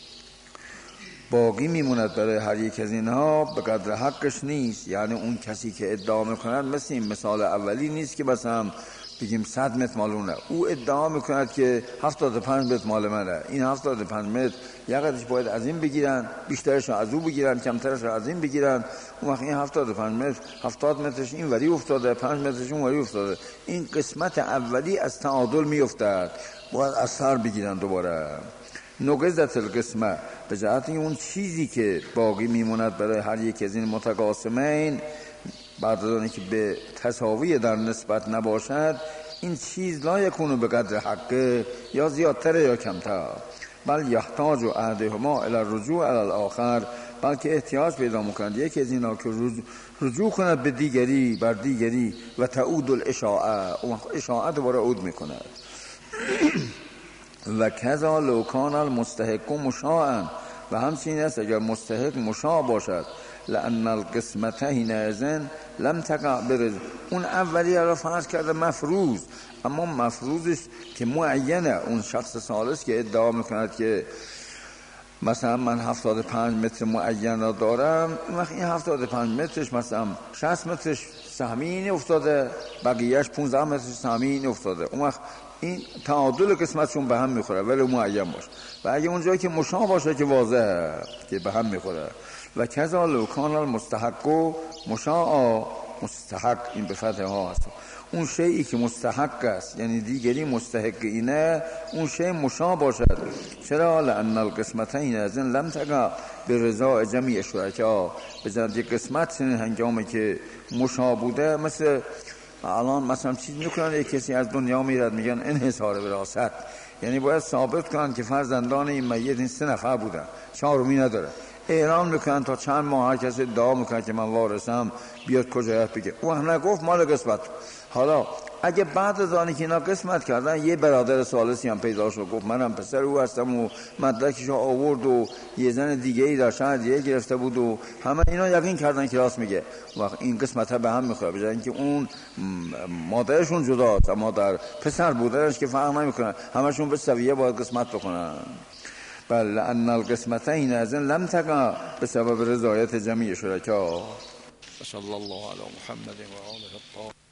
باقی میموند برای هر یک از اینها به قدر حقش نیست. یعنی اون کسی که ادعا میکند مثل این مثال اولی نیست که مثلا بگیم 100 متر مال اونه، او ادعا میکند که 75 متر مال منه، این 75 متر یقدرش باید از این بگیرن، بیشترش از او بگیرن، کمترش از این بگیرن. اون وقت این 75 متر 70 مترش این وری افتاده، 5 مترش اون وری افتاده، این قسمت اولی از تعادل میافتد، باید از سر بگیرن دوباره. نقضت القسمه، به جهت اون چیزی که باقی میموند برای هر یک از این متقاسمین بعد از آنکه به تساوی در نسبت نباشد، این چیز لا یکون به قدر حقه، یا زیادتر یا کمتر، بل یحتاج احدهما الی الرجوع الی الاخر، بلکه احتیاج پیدا میکند یکی از اینا که رجوع کند به دیگری، بر دیگری، و تعود الاشاعه، اون اشاعه دوباره عود میکند. و کذا لو کان المستحق مشاعا، و همچنین است اگر مستحق مشاع باشد، لأن القسمت حینئذ لم تقع برز، اون اولی را فرض کرده مفروض، اما مفروضش که معینه، اون شخص ثالث که ادعا میکند که مثلا من 75 متر معین را دارم، اون وقت این 75 مترش مثلا 60 مترش سهمین افتاده، بقیهش 15 مترش سهمین افتاده، اون وقت این تعادل قسمتشون به هم میخوره ولی معین باشه. و اگه اونجایی که مشاع باشه که واضحه که به هم میخوره. و کذا لو کان المستحق مشاع، مستحق این به فتح ها هست، اون شیئی که مستحق است یعنی دیگری مستحق اینه، اون شیء مشاع باشد. چرا؟ لأن القسمتین از این لم تقع به رضا جمیع شرکا، به جهت قسمت هنگامی که مشاع بوده، مثل الان مثلا چیز میکنن یک کسی از دنیا میرد میگن انحصار وراثت، یعنی باید ثابت کنن که فرزندان این میت این 3 نفر بودن، 4می نداره، اعلام میکنن تا چند ماه هر کسی ادعا میکنن که من وارثم بیاد کجایت بگه، اون نگفت مال قسمت. حالا اگه بعد از آنی که اینا قسمت کردن یه برادر ثالثی هم پیدا شد گفت منم پسر او هستم و مدرکشو آورد و یه زن دیگه ای در شهر دیگه گرفته بود و همه اینا یقین کردن که راست میگه، وقت این قسمت ها به هم میخوره، بجای اینکه اون مادرشون جداست اما در پسر بودنش که فرق نمیکنه، همشون به سویه باید قسمت بکنن. بل ان القسمتین از لم تقع بسبب رضایت جمیع شرکا. صلی الله علی محمد و آله الطاهرین.